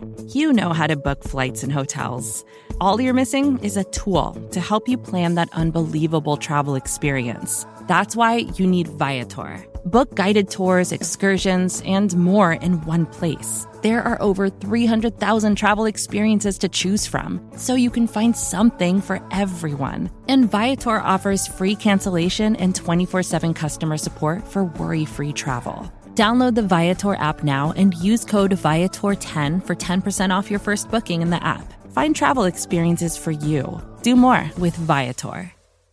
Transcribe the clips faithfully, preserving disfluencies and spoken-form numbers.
You know how to book flights and hotels. All you're missing is a tool to help you plan that unbelievable travel experience. That's why you need Viator. Book guided tours, excursions, and more in one place. There are over three hundred thousand travel experiences to choose from, so you can find something for everyone. And Viator offers free cancellation and twenty-four seven customer support for worry-free travel. Download the Viator app now and use code Viator ten for ten percent off your first booking in the app. Find travel experiences for you. Do more with Viator.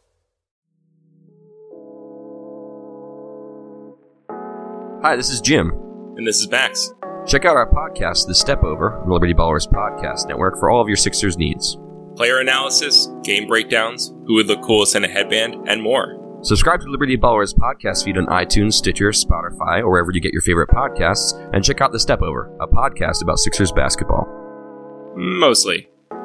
Hi, this is Jim. And this is Max. Check out our podcast, The Step Over, the Liberty Ballers Podcast Network, for all of your Sixers needs. Player analysis, game breakdowns, who would look coolest in a headband, and more. Subscribe to Liberty Ballers podcast feed on iTunes, Stitcher, Spotify, or wherever you get your favorite podcasts, and check out The Step Over, a podcast about Sixers basketball. Mostly.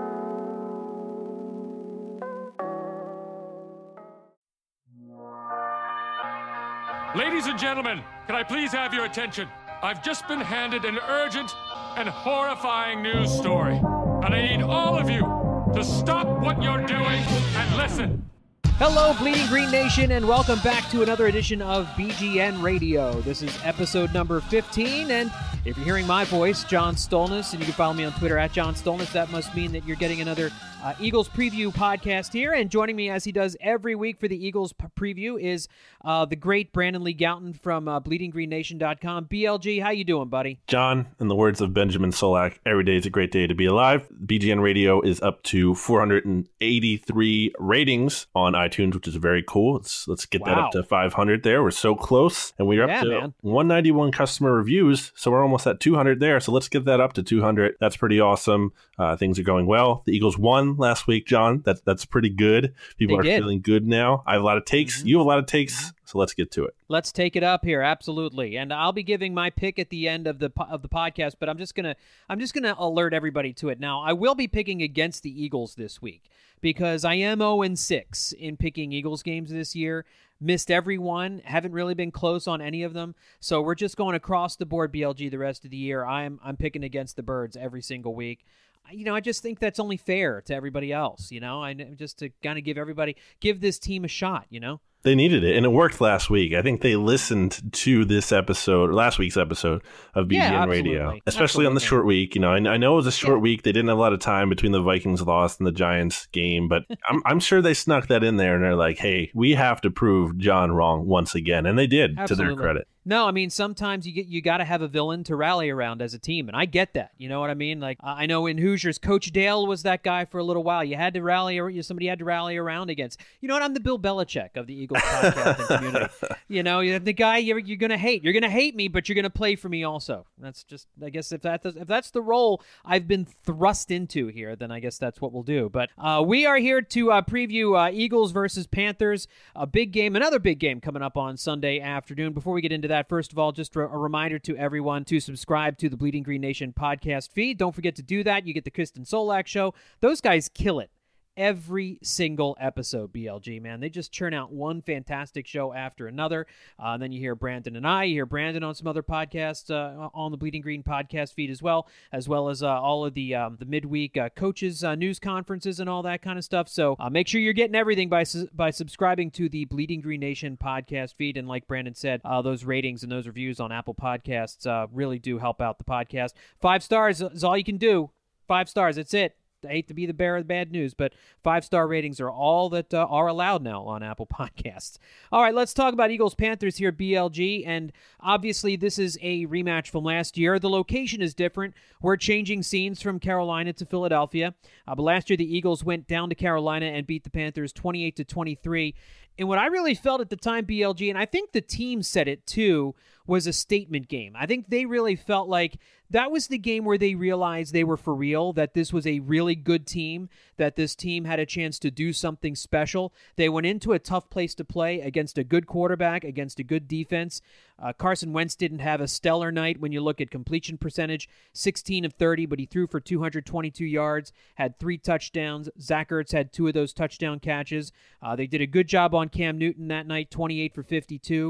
Ladies and gentlemen, can I please have your attention? I've just been handed an urgent and horrifying news story, and I need all of you to stop what you're doing and listen. Hello, Bleeding Green Nation, and welcome back to another edition of B G N Radio. This is episode number fifteen, and if you're hearing my voice, John Stolnis, and you can follow me on Twitter at John Stolnis, that must mean that you're getting another uh, Eagles preview podcast here. And joining me, as he does every week for the Eagles p- preview, is uh, the great Brandon Lee Gouton from uh, bleeding green nation dot com. B L G, how you doing, buddy? John, in the words of Benjamin Solak, every day is a great day to be alive. B G N Radio is up to four hundred eighty-three ratings on iTunes, which is very cool. Let's let's get wow. that up to five hundred there. We're so close, and we're yeah, up to man. one ninety-one customer reviews, so we're almost at two hundred there. So let's get that up to two hundred. That's pretty awesome. Uh, things are going well. The Eagles won last week, John. That's that's pretty good. People they are did. feeling good now. I have a lot of takes. Mm-hmm. You have a lot of takes. So let's get to it. Let's take it up here, absolutely. And I'll be giving my pick at the end of the of the podcast, but I'm just gonna I'm just gonna alert everybody to it now. I will be picking against the Eagles this week because I am oh and six in picking Eagles games this year. Missed every one, haven't really been close on any of them. So we're just going across the board, B L G, the rest of the year. I'm I'm picking against the Birds every single week. You know, I just think that's only fair to everybody else, you know, I just to kind of give everybody, give this team a shot, you know. They needed it, and it worked last week. I think they listened to this episode, last week's episode of B G N yeah, Radio, especially absolutely. on the short week. You know, I, I know it was a short yeah. week. They didn't have a lot of time between the Vikings loss and the Giants game, but I'm, I'm sure they snuck that in there, and they're like, hey, we have to prove John wrong once again, and they did, absolutely. to their credit. No, I mean, sometimes you get you got to have a villain to rally around as a team, and I get that. You know what I mean? Like, I know in Hoosiers, Coach Dale was that guy for a little while. You had to rally, or somebody had to rally around against. You know what? I'm the Bill Belichick of the Eagles podcast and community. You know, you're the guy you're, you're going to hate. You're going to hate me, but you're going to play for me also. That's just, I guess, if, that, if that's the role I've been thrust into here, then I guess that's what we'll do. But uh, we are here to uh, preview uh, Eagles versus Panthers, a big game, another big game coming up on Sunday afternoon. Before we get into that, first of all, just a reminder to everyone to subscribe to the Bleeding Green Nation podcast feed. Don't forget to do that. You get the Kristen Solak Show. Those guys kill it every single episode, B L G, man. They just churn out one fantastic show after another. Uh, and then you hear Brandon and I. You hear Brandon on some other podcasts uh, on the Bleeding Green podcast feed as well, as well as uh, all of the um, the midweek uh, coaches uh, news conferences and all that kind of stuff. So uh, make sure you're getting everything by su- by subscribing to the Bleeding Green Nation podcast feed. And like Brandon said, uh, those ratings and those reviews on Apple Podcasts uh, really do help out the podcast. Five stars is all you can do. Five stars. That's it. I hate to be the bearer of the bad news, but five-star ratings are all that uh, are allowed now on Apple Podcasts. All right, let's talk about Eagles-Panthers here, B L G, and obviously this is a rematch from last year. The location is different. We're changing scenes from Carolina to Philadelphia, uh, but last year the Eagles went down to Carolina and beat the Panthers twenty-eight to twenty-three. And what I really felt at the time, B L G, and I think the team said it too, was a statement game. I think they really felt like that was the game where they realized they were for real, that this was a really good team, that this team had a chance to do something special. They went into a tough place to play against a good quarterback, against a good defense. Uh, Carson Wentz didn't have a stellar night when you look at completion percentage, sixteen of thirty, but he threw for two hundred twenty-two yards, had three touchdowns. Zach Ertz had two of those touchdown catches. Uh, they did a good job on Cam Newton that night, twenty-eight for fifty-two.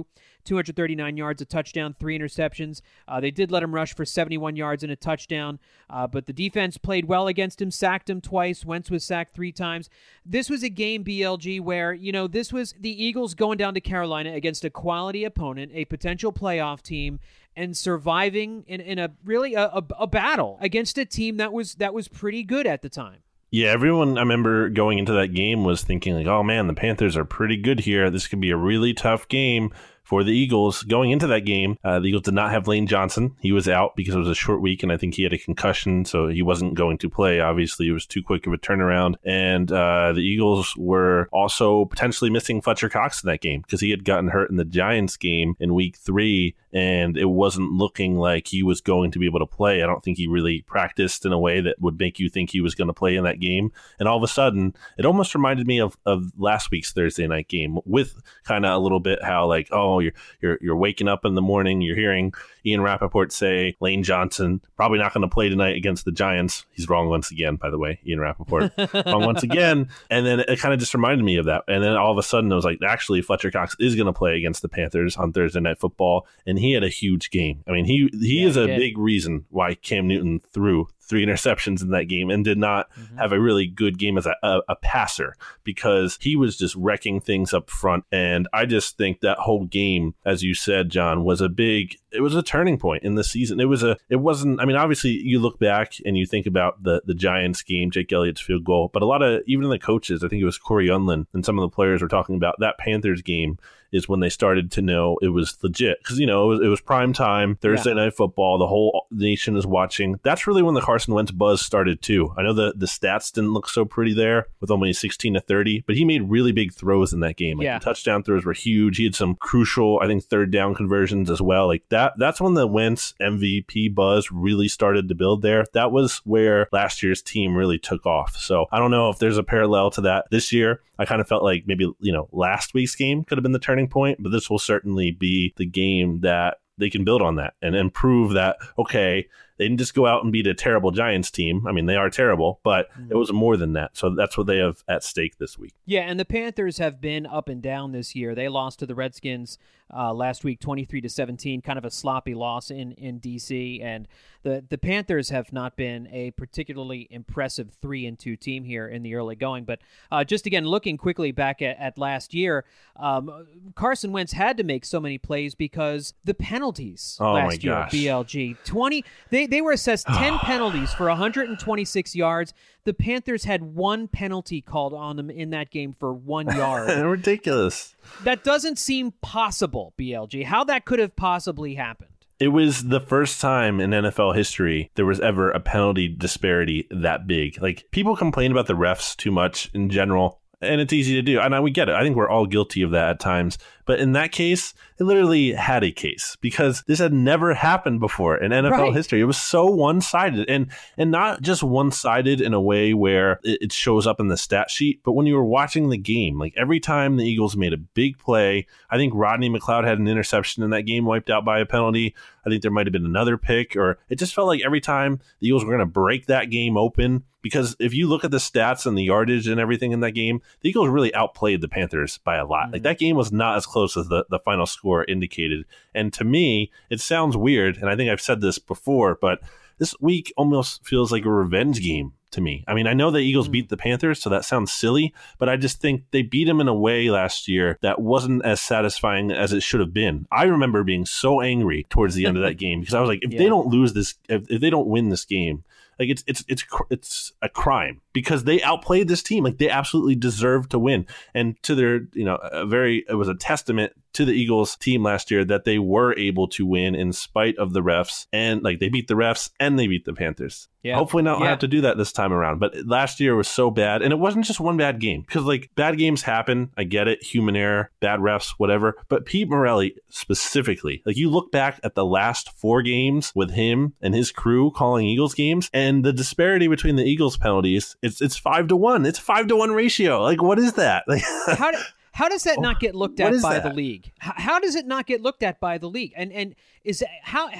two hundred thirty-nine yards, a touchdown, three interceptions. Uh, they did let him rush for seventy-one yards and a touchdown, uh, but the defense played well against him, sacked him twice. Wentz was sacked three times. This was a game, B L G, where, you know, this was the Eagles going down to Carolina against a quality opponent, a potential playoff team, and surviving in, in a really a, a, a battle against a team that was that was pretty good at the time. Yeah, everyone I remember going into that game was thinking like, oh man, the Panthers are pretty good here. This could be a really tough game for the Eagles. Going into that game, uh, the Eagles did not have Lane Johnson. He was out because it was a short week, and I think he had a concussion, so he wasn't going to play. Obviously, it was too quick of a turnaround. And uh, the Eagles were also potentially missing Fletcher Cox in that game because he had gotten hurt in the Giants game in week three, and it wasn't looking like he was going to be able to play. I don't think he really practiced in a way that would make you think he was going to play in that game. And all of a sudden, it almost reminded me of, of last week's Thursday night game with kind of a little bit how like, oh, you're you're you're waking up in the morning, you're hearing Ian Rappaport say Lane Johnson probably not going to play tonight against the Giants. He's wrong once again, by the way, Ian Rappaport. Wrong once again. And then it kind of just reminded me of that. And then all of a sudden it was like, actually, Fletcher Cox is going to play against the Panthers on Thursday Night Football. And he had a huge game. I mean, he he yeah, is a big reason why Cam Newton threw three interceptions in that game and did not mm-hmm. have a really good game as a, a, a passer because he was just wrecking things up front. And I just think that whole game, as you said, John, was a big, it was a turning point in the season. It was a, it wasn't, I mean, obviously you look back and you think about the, the Giants game, Jake Elliott's field goal, but a lot of, even the coaches, I think it was Corey Unlin and some of the players were talking about that Panthers game is when they started to know it was legit. Because, you know, it was, it was prime time, Thursday yeah. Night Football. The whole nation is watching. That's really when the Carson Wentz buzz started, too. I know the, the stats didn't look so pretty there with only sixteen to thirty, but he made really big throws in that game. Like yeah. the touchdown throws were huge. He had some crucial, I think, third down conversions as well. Like that. That's when the Wentz M V P buzz really started to build there. That was where last year's team really took off. So I don't know if there's a parallel to that this year. I kind of felt like maybe, you know, last week's game could have been the turning point, but this will certainly be the game that they can build on that and, and prove that, okay, they didn't just go out and beat a terrible Giants team. I mean, they are terrible, but mm. it was more than that. So that's what they have at stake this week. Yeah, and the Panthers have been up and down this year. They lost to the Redskins uh, last week, twenty-three to seventeen, kind of a sloppy loss in, in D C. And the, the Panthers have not been a particularly impressive three and two team here in the early going. But uh, just again, looking quickly back at, at last year, um, Carson Wentz had to make so many plays because the penalties oh last year, gosh. B L G, twenty, they, they were assessed ten penalties for one hundred twenty-six yards. The Panthers had one penalty called on them in that game for one yard. Ridiculous. That doesn't seem possible, B L G. How that could have possibly happened. It was the first time in N F L history there was ever a penalty disparity that big. Like, people complain about the refs too much in general, and it's easy to do. And I, we get it. I think we're all guilty of that at times. But in that case, it literally had a case because this had never happened before in N F L right. history. It was so one-sided, and and not just one-sided in a way where it, it shows up in the stat sheet, but when you were watching the game, like every time the Eagles made a big play, I think Rodney McLeod had an interception in that game wiped out by a penalty. I think there might have been another pick, or it just felt like every time the Eagles were going to break that game open, because if you look at the stats and the yardage and everything in that game, the Eagles really outplayed the Panthers by a lot. Mm-hmm. Like, that game was not as close as the, the final score indicated. And to me, it sounds weird, and I think I've said this before, but this week almost feels like a revenge game to me. I mean, I know the Eagles mm-hmm. beat the Panthers, so that sounds silly, but I just think they beat them in a way last year that wasn't as satisfying as it should have been. I remember being so angry towards the end of that game because I was like, if yeah. they don't lose this, if, if they don't win this game, like it's it's it's it's a crime because they outplayed this team. Like, they absolutely deserved to win. And to their, you know, a very, it was a testament to the Eagles team last year that they were able to win in spite of the refs. And like, they beat the refs and they beat the Panthers. Yeah. Hopefully not yeah. have to do that this time around. But last year was so bad. And it wasn't just one bad game, because like, bad games happen. I get it. Human error, bad refs, whatever. But Pete Morelli specifically, like, you look back at the last four games with him and his crew calling Eagles games, and the disparity between the Eagles penalties, it's it's five to one. It's five to one ratio. Like, what is that? Like, how do, how does that not get looked at by that? the league? How, how does it not get looked at by the league? And and is how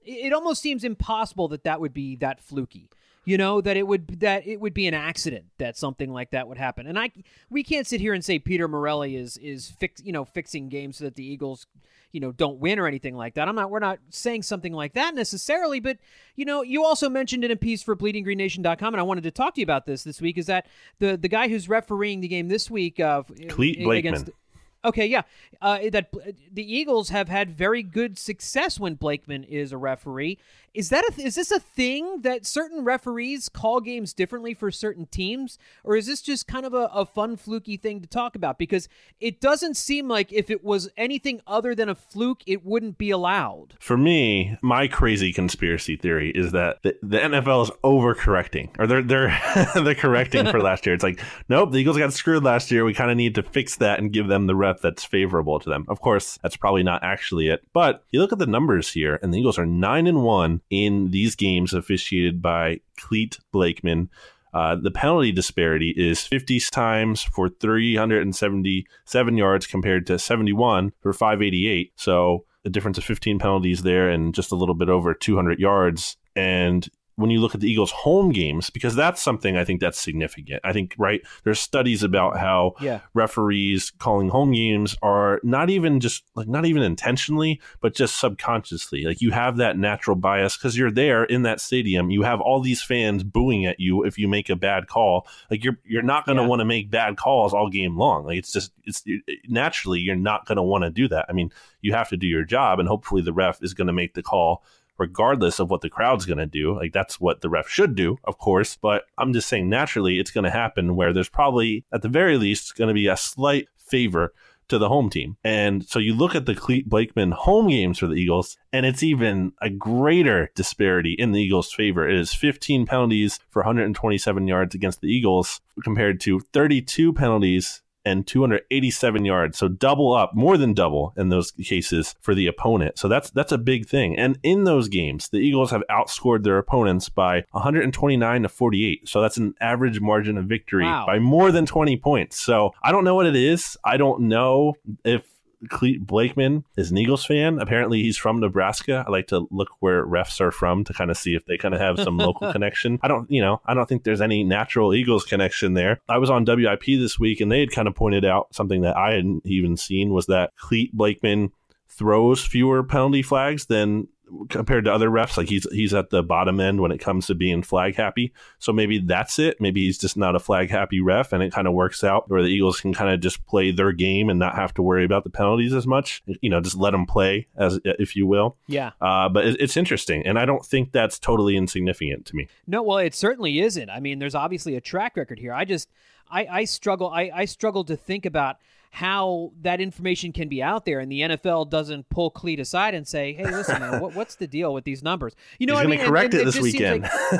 it almost seems impossible that that would be that fluky. You know, that it would that it would be an accident that something like that would happen. And I we can't sit here and say Peter Morelli is is fix, you know, fixing games so that the Eagles, you know, don't win or anything like that. I'm not we're not saying something like that necessarily, but you know, you also mentioned in a piece for bleeding green nation dot com, and I wanted to talk to you about this this week, is that the the guy who's refereeing the game this week uh Clete Blakeman. Against, Okay, yeah, uh, that the Eagles have had very good success when Blakeman is a referee. Is that a, is this a thing that certain referees call games differently for certain teams, or is this just kind of a, a fun, fluky thing to talk about? Because it doesn't seem like if it was anything other than a fluke, it wouldn't be allowed. For me, my crazy conspiracy theory is that the, the N F L is overcorrecting, or they're they're they're correcting for last year. It's like, nope, the Eagles got screwed last year. We kind of need to fix that and give them the rep that's favorable to them. Of course, that's probably not actually it, but you look at the numbers here, and the Eagles are nine and one in these games officiated by Clete Blakeman. Uh, the penalty disparity is fifty times for three hundred seventy-seven yards compared to seventy-one for five eighty-eight. So a difference of fifteen penalties there and just a little bit over two hundred yards. And when you look at the Eagles' home games, because that's something I think that's significant. I think, right, there's studies about how yeah. referees calling home games are not even just like not even intentionally, but just subconsciously. Like you have that natural bias because you're there in that stadium. You have all these fans booing at you if you make a bad call. Like you're you're not going to yeah. want to make bad calls all game long. Like it's just it's naturally you're not going to want to do that. I mean, you have to do your job, and hopefully the ref is going to make the call regardless of what the crowd's going to do. Like that's what the ref should do, of course. But I'm just saying naturally it's going to happen where there's probably, at the very least, going to be a slight favor to the home team. And so you look at the Clete Blakeman home games for the Eagles, and it's even a greater disparity in the Eagles' favor. It is fifteen penalties for one hundred twenty-seven yards against the Eagles compared to thirty-two penalties and two hundred eighty-seven yards. So double up, more than double in those cases for the opponent. So that's that's a big thing. And in those games, the Eagles have outscored their opponents by one hundred twenty-nine to forty-eight. So that's an average margin of victory wow. by more than twenty points. So I don't know what it is. I don't know if Clete Blakeman is an Eagles fan. Apparently he's from Nebraska. I like to look where refs are from to kind of see if they kind of have some local connection. I don't, you know, I don't think there's any natural Eagles connection there. I was on W I P this week, and they had kind of pointed out something that I hadn't even seen, was that Clete Blakeman throws fewer penalty flags than compared to other refs. Like he's he's at the bottom end when it comes to being flag happy. So maybe that's it. Maybe he's just not a flag happy ref, and it kind of works out where the Eagles can kind of just play their game and not have to worry about the penalties as much. You know, just let them play, as if you will. Yeah. Uh, but it, it's interesting, and I don't think that's totally insignificant to me. No, well, it certainly isn't. I mean, there's obviously a track record here. I just I, I struggle. I, I struggle to think about how that information can be out there, and the N F L doesn't pull Clete aside and say, "Hey, listen, man, what, what's the deal with these numbers?" You know, He's what I mean, going to correct and, it, and this weekend.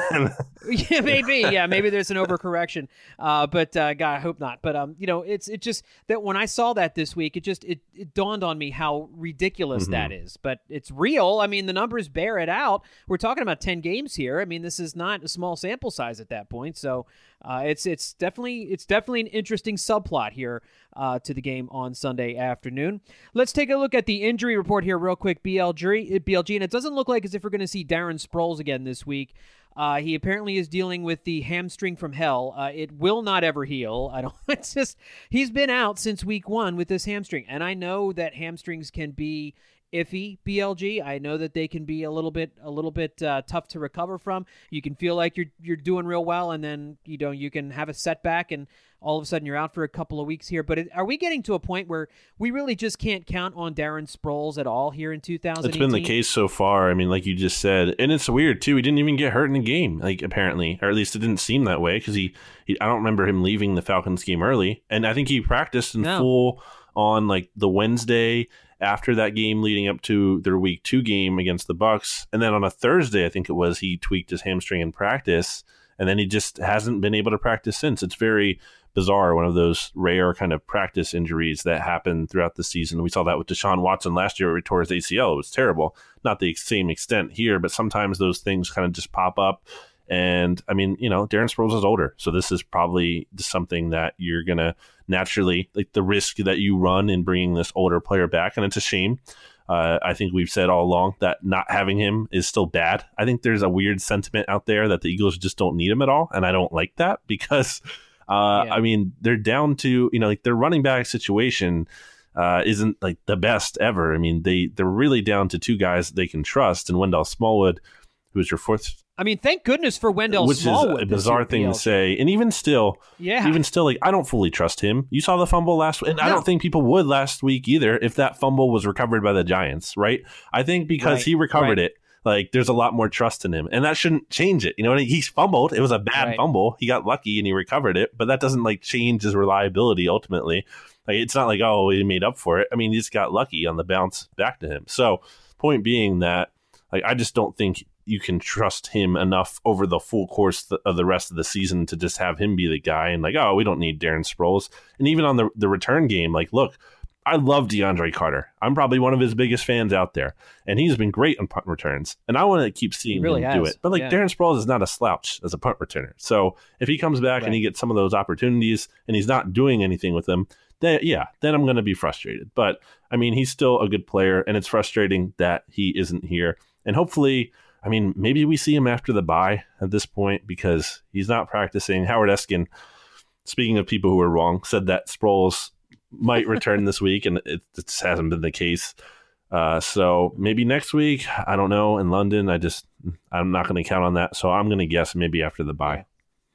Like, yeah, maybe, yeah, maybe there's an overcorrection. Uh, but uh, God, I hope not. But um, you know, it's it just that when I saw that this week, it just it, it dawned on me how ridiculous mm-hmm. that is. But it's real. I mean, the numbers bear it out. We're talking about ten games here. I mean, this is not a small sample size at that point. So uh, it's it's definitely it's definitely an interesting subplot here uh, to the game on Sunday afternoon. Let's take a look at the injury report here real quick, B L G, B L G, and it doesn't look like as if we're going to see Darren Sproles again this week. Uh, he apparently is dealing with the hamstring from hell. Uh, it will not ever heal. I don't. It's just he's been out since week one with this hamstring, and I know that hamstrings can be iffy, B L G. I know that they can be a little bit a little bit uh, tough to recover from. You can feel like you're you're doing real well, and then you know you can have a setback, and all of a sudden you're out for a couple of weeks here. But it, are we getting to a point where we really just can't count on Darren Sproles at all here in two thousand eighteen? It's been the case so far. I mean, like you just said, and it's weird too. He didn't even get hurt in the game, like apparently, or at least it didn't seem that way because he, he. I don't remember him leaving the Falcons game early, and I think he practiced in no. full on like the Wednesday after that game leading up to their week two game against the Bucs. And then on a Thursday, I think it was, he tweaked his hamstring in practice, and then he just hasn't been able to practice since. It's very bizarre, one of those rare kind of practice injuries that happen throughout the season. We saw that with Deshaun Watson last year where he tore his A C L. It was terrible. Not the same extent here, but sometimes those things kind of just pop up. And I mean, you know, Darren Sproles is older, so this is probably something that you're going to naturally, like the risk that you run in bringing this older player back. And it's a shame Uh, I think we've said all along that not having him is still bad. I think there's a weird sentiment out there that the Eagles just don't need him at all, and I don't like that because, uh, yeah. I mean, they're down to, you know, like their running back situation uh, isn't like the best ever. I mean, they, they're really down to two guys they can trust, and Wendell Smallwood, who is your fourth. I mean, thank goodness for Wendell Which Smallwood. Which is a bizarre thing P L. to say. And even still, yeah. even still, like I don't fully trust him. You saw the fumble last week, and no. I don't think people would last week either if that fumble was recovered by the Giants, right? I think because right. he recovered right. it, like there's a lot more trust in him, and that shouldn't change it. You know, he fumbled. It was a bad right. fumble. He got lucky and he recovered it, but that doesn't like change his reliability ultimately. Like it's not like, oh, he made up for it. I mean, he just got lucky on the bounce back to him. So point being that like I just don't think you can trust him enough over the full course of the rest of the season to just have him be the guy and like, oh, we don't need Darren Sproles. And even on the, the return game, like, look, I love DeAndre Carter. I'm probably one of his biggest fans out there, and he's been great on punt returns. And I want to keep seeing really him has. do it. But like yeah. Darren Sproles is not a slouch as a punt returner. So if he comes back right. and he gets some of those opportunities and he's not doing anything with them, then yeah, then I'm going to be frustrated. But I mean, he's still a good player, and it's frustrating that he isn't here. And hopefully, I mean, maybe we see him after the bye at this point because he's not practicing. Howard Eskin, speaking of people who are wrong, said that Sproles might return this week, and it, it just hasn't been the case. Uh, so maybe next week, I don't know, in London. I just, I'm not going to count on that. So I'm going to guess maybe after the bye.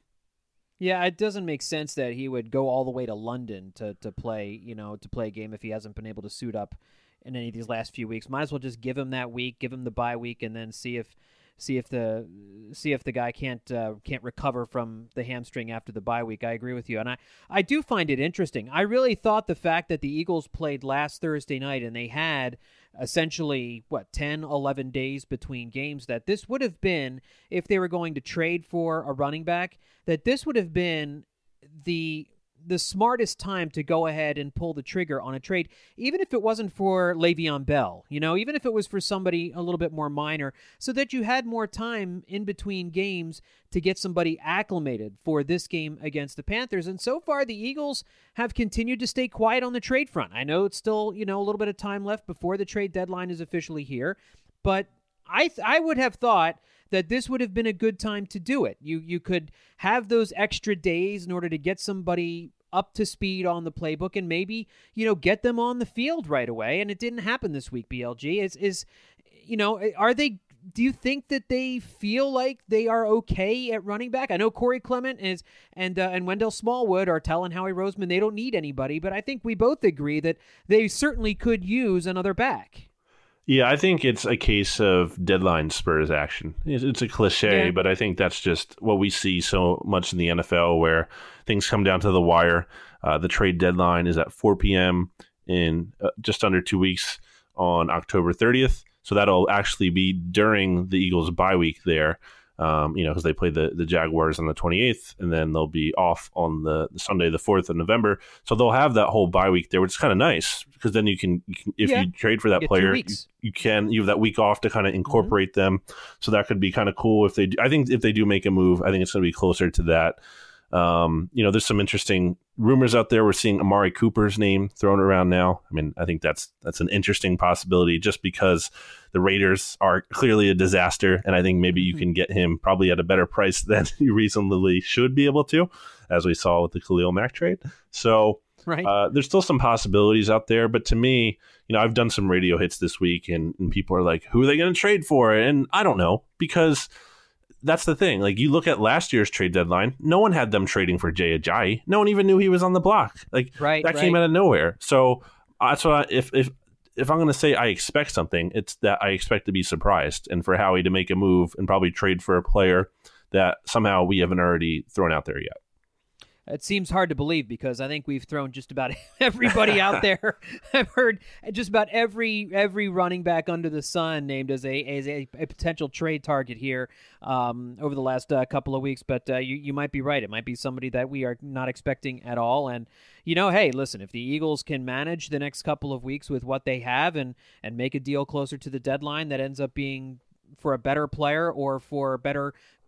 Yeah, it doesn't make sense that he would go all the way to London to, to play, you know, to play a game if he hasn't been able to suit up in any of these last few weeks. Might as well just give him that week, give him the bye week, and then see if see if the see if the guy can't uh, can't recover from the hamstring after the bye week. I agree with you, and I, I do find it interesting. I really thought the fact that the Eagles played last Thursday night and they had essentially, what, ten, eleven days between games, that this would have been, if they were going to trade for a running back, that this would have been the the smartest time to go ahead and pull the trigger on a trade, even if it wasn't for Le'Veon Bell, you know, even if it was for somebody a little bit more minor, so that you had more time in between games to get somebody acclimated for this game against the Panthers. And so far, the Eagles have continued to stay quiet on the trade front. I know it's still, you know, a little bit of time left before the trade deadline is officially here, but I th- I would have thought that this would have been a good time to do it. You you could have those extra days in order to get somebody up to speed on the playbook and maybe, you know, get them on the field right away. And it didn't happen this week, B L G. Is, is you know, are they, do you think that they feel like they are okay at running back? I know Corey Clement is and uh, and Wendell Smallwood are telling Howie Roseman they don't need anybody, but I think we both agree that they certainly could use another back. Yeah, I think it's a case of deadline Spurs action. It's a cliche, yeah. but I think that's just what we see so much in the N F L where things come down to the wire. Uh, the trade deadline is at four p.m. in uh, just under two weeks on October thirtieth. So that'll actually be during the Eagles' bye week there, um, you know, because they play the, the Jaguars on the twenty-eighth, and then they'll be off on the, the Sunday, the fourth of November. So they'll have that whole bye week there, which is kind of nice because then you can, you can if yeah. you trade for that player, you, you can, you have that week off to kind of incorporate mm-hmm. them. So that could be kind of cool if they do. I think if they do make a move, I think it's going to be closer to that. Um, you know, there's some interesting rumors out there. We're seeing Amari Cooper's name thrown around now. I mean, I think that's that's an interesting possibility just because the Raiders are clearly a disaster, and I think maybe you can get him probably at a better price than you reasonably should be able to, as we saw with the Khalil Mack trade. So right. uh, there's still some possibilities out there, but to me, you know, I've done some radio hits this week, and, and people are like, who are they going to trade for? And I don't know, because that's the thing. Like, you look at last year's trade deadline, no one had them trading for Jay Ajayi. No one even knew he was on the block. Like, right, that right. came out of nowhere. So that's what I, if if if I'm going to say I expect something, it's that I expect to be surprised, and for Howie to make a move and probably trade for a player that somehow we haven't already thrown out there yet. It seems hard to believe because I think we've thrown just about everybody out there. I've heard just about every every running back under the sun named as a as a, a potential trade target here um, over the last uh, couple of weeks. But uh, you you might be right. It might be somebody that we are not expecting at all. And you know, hey, listen, if the Eagles can manage the next couple of weeks with what they have and and make a deal closer to the deadline that ends up being for a better player or for better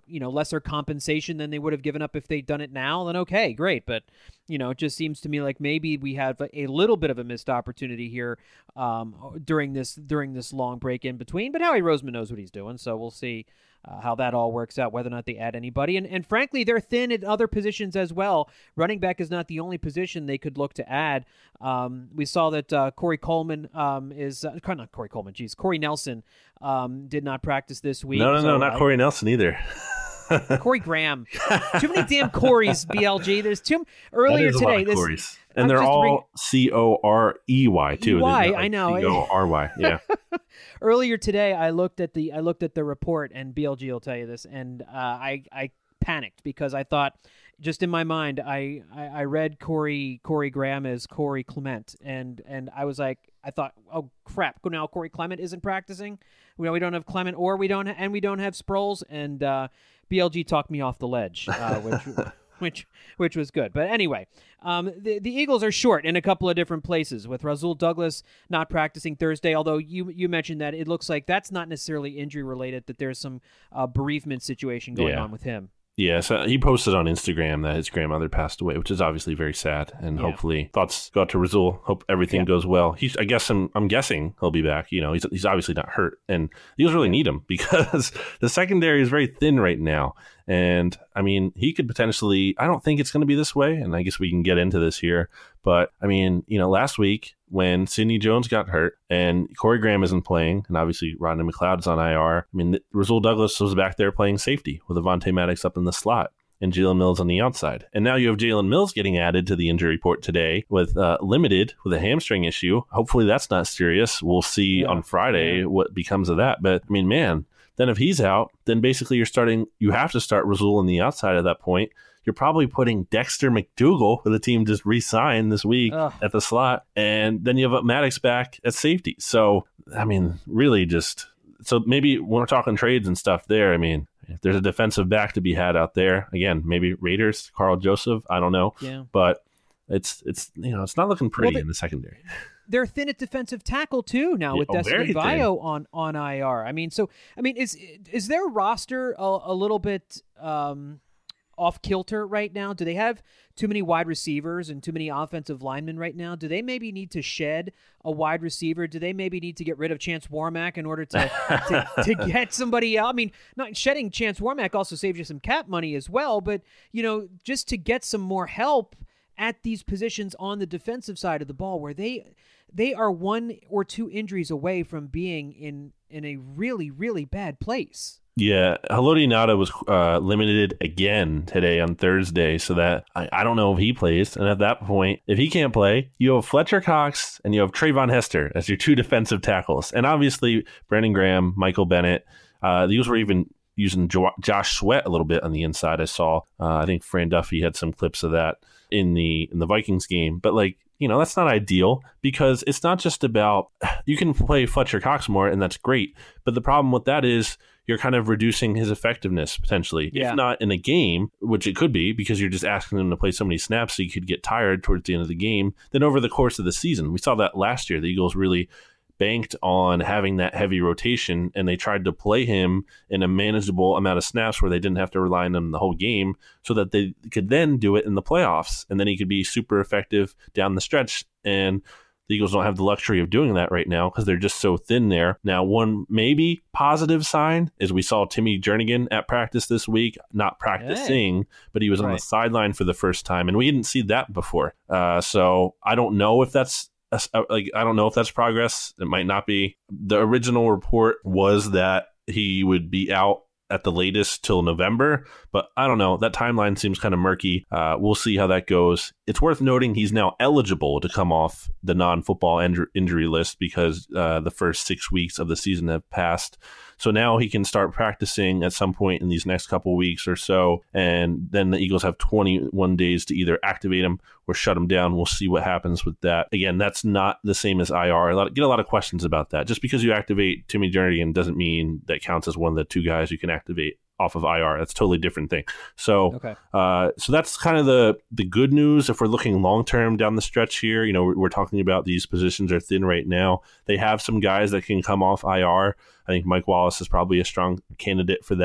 you know, lesser compensation than they would have given up if they'd done it now, then okay, great. But, you know, it just seems to me like maybe we have a little bit of a missed opportunity here um, during this during this long break in between. But Howie Roseman knows what he's doing, so we'll see uh, how that all works out, whether or not they add anybody. And, and frankly, they're thin at other positions as well. Running back is not the only position they could look to add. Um, we saw that uh, Corey Coleman um, is uh, not Corey Coleman, geez, Corey Nelson um, did not practice this week. No, no, so no, not I, Corey Nelson either. Corey Graham. Too many damn Corys, B L G. There's too earlier that is today. A lot of This, Corys. And I'm they're all bring, C O R E Y too. E Y, like I know. C O R Y, yeah. Earlier today, I looked at the I looked at the report, and B L G will tell you this, and uh, I I panicked because I thought, just in my mind, I, I, I read Corey Corey Graham as Corey Clement, and and I was like, I thought, oh crap, now Corey Clement isn't practicing. We we don't have Clement, or we don't, and we don't have Sproles, and uh, B L G talked me off the ledge, uh, which. Which which was good. But anyway, um, the, the Eagles are short in a couple of different places, with Rasul Douglas not practicing Thursday, although you you mentioned that it looks like that's not necessarily injury-related, that there's some uh, bereavement situation going yeah. on with him. Yeah, so he posted on Instagram that his grandmother passed away, which is obviously very sad. And yeah. hopefully, thoughts go out to Rasul. Hope everything yeah. goes well. He's, I guess, I'm, I'm guessing he'll be back. You know, he's he's obviously not hurt, and the Eagles really need him because the secondary is very thin right now. And I mean, he could potentially. I don't think it's going to be this way, and I guess we can get into this here. But I mean, you know, last week when Sidney Jones got hurt and Corey Graham isn't playing, and obviously Rodney McLeod is on I R. I mean, Rasul Douglas was back there playing safety with Avonte Maddox up in the slot and Jalen Mills on the outside. And now you have Jalen Mills getting added to the injury report today with uh, limited with a hamstring issue. Hopefully that's not serious. We'll see yeah. on Friday yeah. what becomes of that. But I mean, man, then if he's out, then basically you're starting, you have to start Rasul on the outside at that point. You're probably putting Dexter McDougal, who the team just re-signed this week, Ugh. at the slot. And then you have Maddox back at safety. So, I mean, really just, so maybe when we're talking trades and stuff there, I mean, if there's a defensive back to be had out there, again, maybe Raiders, Carl Joseph, I don't know. Yeah. But it's, it's you know, it's not looking pretty well, in the secondary. They're thin at defensive tackle too now, with yeah, oh, Destiny Vio on, on I R. I mean, so I mean, is is their roster a, a little bit um, off kilter right now? Do they have too many wide receivers and too many offensive linemen right now? Do they maybe need to shed a wide receiver? Do they maybe need to get rid of Chance Warmack in order to to, to get somebody else? I mean, not shedding Chance Warmack also saves you some cap money as well, but you know, just to get some more help at these positions on the defensive side of the ball, where they they are one or two injuries away from being in in a really, really bad place. Yeah, Haloti Ngata was uh, limited again today on Thursday, so that I, I don't know if he plays. And at that point, if he can't play, you have Fletcher Cox and you have Trayvon Hester as your two defensive tackles. And obviously, Brandon Graham, Michael Bennett, uh, these were even using jo- Josh Sweat a little bit on the inside. I saw, uh, I think Fran Duffy had some clips of that in the in the Vikings game. But like, you know, that's not ideal because it's not just about, you can play Fletcher Cox more and that's great. But the problem with that is you're kind of reducing his effectiveness potentially. Yeah. If not in a game, which it could be because you're just asking him to play so many snaps so you could get tired towards the end of the game, then over the course of the season. We saw that last year. The Eagles really banked on having that heavy rotation, and they tried to play him in a manageable amount of snaps where they didn't have to rely on him the whole game so that they could then do it in the playoffs, and then he could be super effective down the stretch. And the Eagles don't have the luxury of doing that right now because they're just so thin there. Now, one maybe positive sign is we saw Timmy Jernigan at practice this week, not practicing, hey. but he was on right. the sideline for the first time, and we didn't see that before. Uh, so I don't know if that's Like I don't know if that's progress. It might not be. The original report was that he would be out at the latest till November, but I don't know. That timeline seems kind of murky. Uh, we'll see how that goes. It's worth noting he's now eligible to come off the non-football inj- injury list because uh, the first six weeks of the season have passed. So now he can start practicing at some point in these next couple weeks or so, and then the Eagles have twenty-one days to either activate him or shut him down. We'll see what happens with that. Again, that's not the same as I R. A lot, get a lot of questions about that. Just because you activate Timmy Jernigan doesn't mean that counts as one of the two guys you can activate off of I R. That's a totally different thing. So, okay. uh, so that's kind of the the good news. If we're looking long term down the stretch here, you know, we're, we're talking about these positions are thin right now. They have some guys that can come off I R. I think Mike Wallace is probably a strong candidate for that.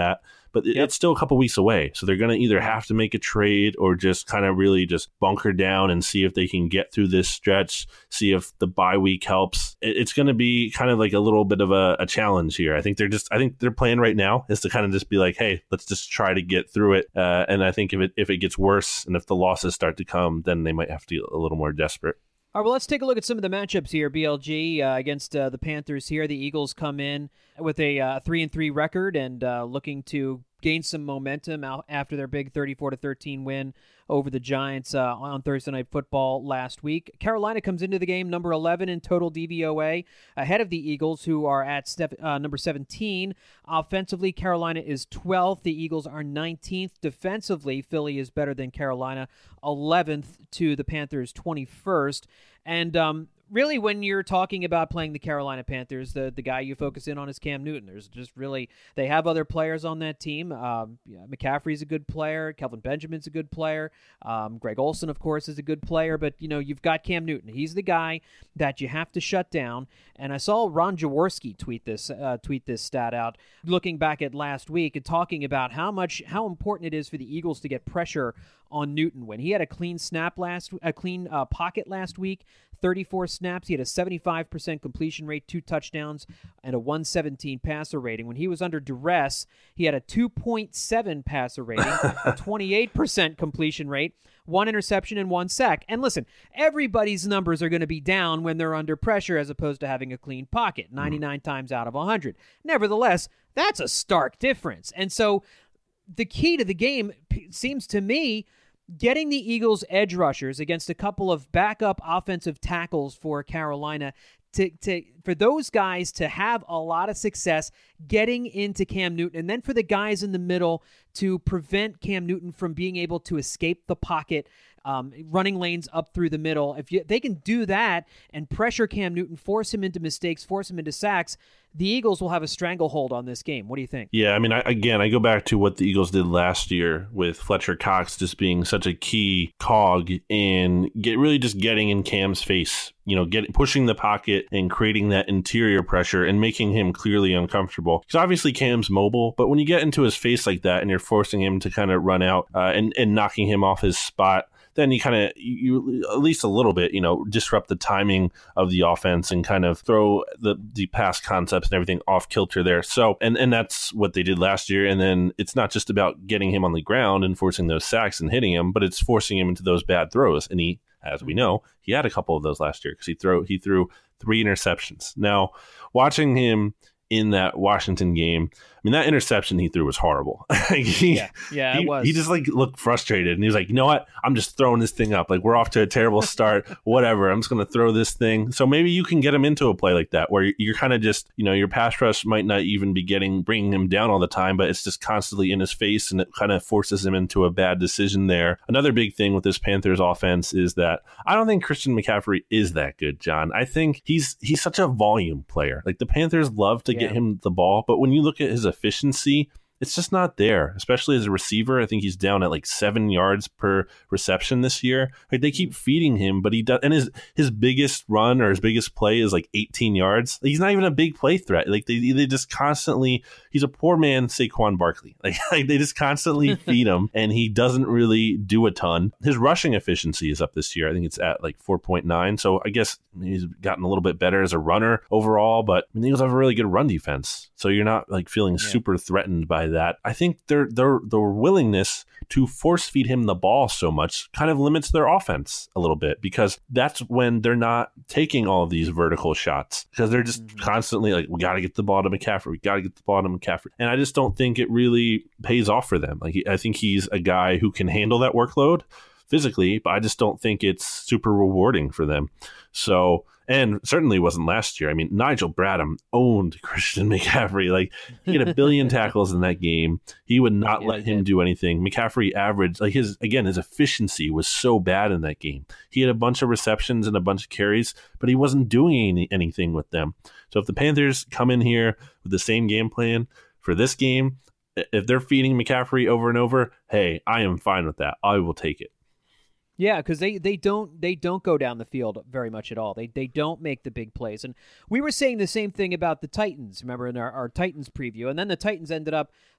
but yep. it's still a couple weeks away. So they're going to either have to make a trade or just kind of really just bunker down and see if they can get through this stretch, see if the bye week helps. It's going to be kind of like a little bit of a, a challenge here. I think they're just, I think their plan right now is to kind of just be like, hey, let's just try to get through it. Uh, and I think if it if it gets worse and if the losses start to come, then they might have to get a little more desperate. All right, well, let's take a look at some of the matchups here, B L G, uh, against uh, the Panthers here. The Eagles come in with a uh, three and three record and uh, looking to gain some momentum out after their big thirty-four to thirteen win over the Giants uh, on Thursday Night Football last week. Carolina comes into the game number eleven in total D V O A, ahead of the Eagles, who are at step, uh, number seventeen. Offensively, Carolina is twelfth. The Eagles are nineteenth. Defensively, Philly is better than Carolina, eleventh to the Panthers, twenty-first. And um, really, when you're talking about playing the Carolina Panthers, the, the guy you focus in on is Cam Newton. There's just really, they have other players on that team. Um, yeah, McCaffrey's a good player. Kelvin Benjamin's a good player. Um, Greg Olsen, of course, is a good player. But, you know, you've got Cam Newton. He's the guy that you have to shut down. And I saw Ron Jaworski tweet this uh, tweet this stat out, looking back at last week and talking about how much, how important it is for the Eagles to get pressure on Newton. When he had a clean snap last, a clean uh, pocket last week, thirty-four snaps, he had a seventy-five percent completion rate, two touchdowns, and a one seventeen passer rating. When he was under duress, he had a two point seven passer rating, a twenty-eight percent completion rate, one interception, and one sack. And listen, everybody's numbers are going to be down when they're under pressure as opposed to having a clean pocket, ninety-nine times out of one hundred. Nevertheless, that's a stark difference. And so the key to the game seems to me getting the Eagles' edge rushers against a couple of backup offensive tackles for Carolina to, to for those guys to have a lot of success getting into Cam Newton, and then for the guys in the middle to prevent Cam Newton from being able to escape the pocket, um, running lanes up through the middle. If you, they can do that and pressure Cam Newton, force him into mistakes, force him into sacks, the Eagles will have a stranglehold on this game. What do you think? Yeah, I mean, I, again, I go back to what the Eagles did last year with Fletcher Cox just being such a key cog in get really just getting in Cam's face, you know, get pushing the pocket and creating that interior pressure and making him clearly uncomfortable. Because obviously Cam's mobile, but when you get into his face like that and you're forcing him to kind of run out uh, and, and knocking him off his spot, then you kind of, you at least a little bit, you know, disrupt the timing of the offense and kind of throw the, the pass concepts and everything off kilter there. So, and, and that's what they did last year. And then it's not just about getting him on the ground and forcing those sacks and hitting him, but it's forcing him into those bad throws. And he, as we know, he had a couple of those last year because he throw he threw three interceptions. Now, watching him in that Washington game, I mean, that interception he threw was horrible. he, yeah, yeah, he, it was. He just like looked frustrated, and he was like, "You know what? I'm just throwing this thing up. Like we're off to a terrible start. Whatever. I'm just going to throw this thing." So maybe you can get him into a play like that, where you're kind of just, you know, your pass rush might not even be getting bringing him down all the time, but it's just constantly in his face, and it kind of forces him into a bad decision there. Another big thing with this Panthers offense is that I don't think Christian McCaffrey is that good, John. I think he's he's such a volume player. Like the Panthers love to yeah. get him the ball, but when you look at his efficiency, it's just not there, especially as a receiver. I think he's down at like seven yards per reception this year. Like they keep feeding him, but he does, and his his biggest run or his biggest play is like eighteen yards. He's not even a big play threat. Like they they just constantly, he's a poor man Saquon Barkley. Like, like they just constantly feed him, and he doesn't really do a ton. His rushing efficiency is up this year. I think it's at like four point nine. So I guess he's gotten a little bit better as a runner overall, but I mean, the Eagles have a really good run defense. So you're not like feeling yeah. super threatened by that. I think their their their willingness to force feed him the ball so much kind of limits their offense a little bit, because that's when they're not taking all of these vertical shots, because they're just mm-hmm. constantly like, we got to get the ball to McCaffrey, we got to get the ball to McCaffrey, and I just don't think it really pays off for them. Like I think he's a guy who can handle that workload physically, but I just don't think it's super rewarding for them. So, and certainly wasn't last year. I mean, Nigel Bradham owned Christian McCaffrey. Like he had a billion tackles in that game. He would not yeah, let him do anything. McCaffrey averaged, like his, again, his efficiency was so bad in that game. He had a bunch of receptions and a bunch of carries, but he wasn't doing any, anything with them. So if the Panthers come in here with the same game plan for this game, if they're feeding McCaffrey over and over, hey, I am fine with that. I will take it. Yeah, because they, they don't they don't go down the field very much at all. They they don't make the big plays. And we were saying the same thing about the Titans, remember, in our, our Titans preview. And then the Titans ended up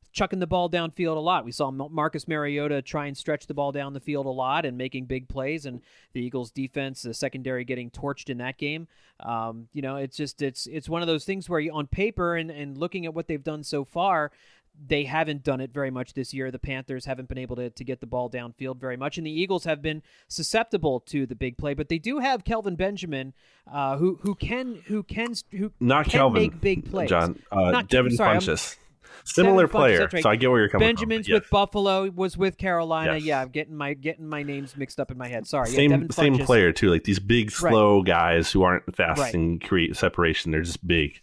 chucking the ball downfield a lot. We saw Marcus Mariota try and stretch the ball down the field a lot and making big plays, and the Eagles defense, the secondary getting torched in that game. Um, you know, it's just, it's it's one of those things where you, on paper and, and looking at what they've done so far, they haven't done it very much this year. The Panthers haven't been able to, to get the ball downfield very much, and the Eagles have been susceptible to the big play. But they do have Kelvin Benjamin, uh, who who can who can who not can Kelvin, make big plays. John, uh, Not, Devin sorry, Funchess. Similar Devin player, Funchess, right. So I get where you're coming Benjamin's from. Benjamin's with Buffalo, was with Carolina. Yes. Yeah, I'm getting my getting my names mixed up in my head. Sorry. Same yeah, Devin same Funchess. player too. Like these big, slow right. guys who aren't fast right. and create separation. They're just big.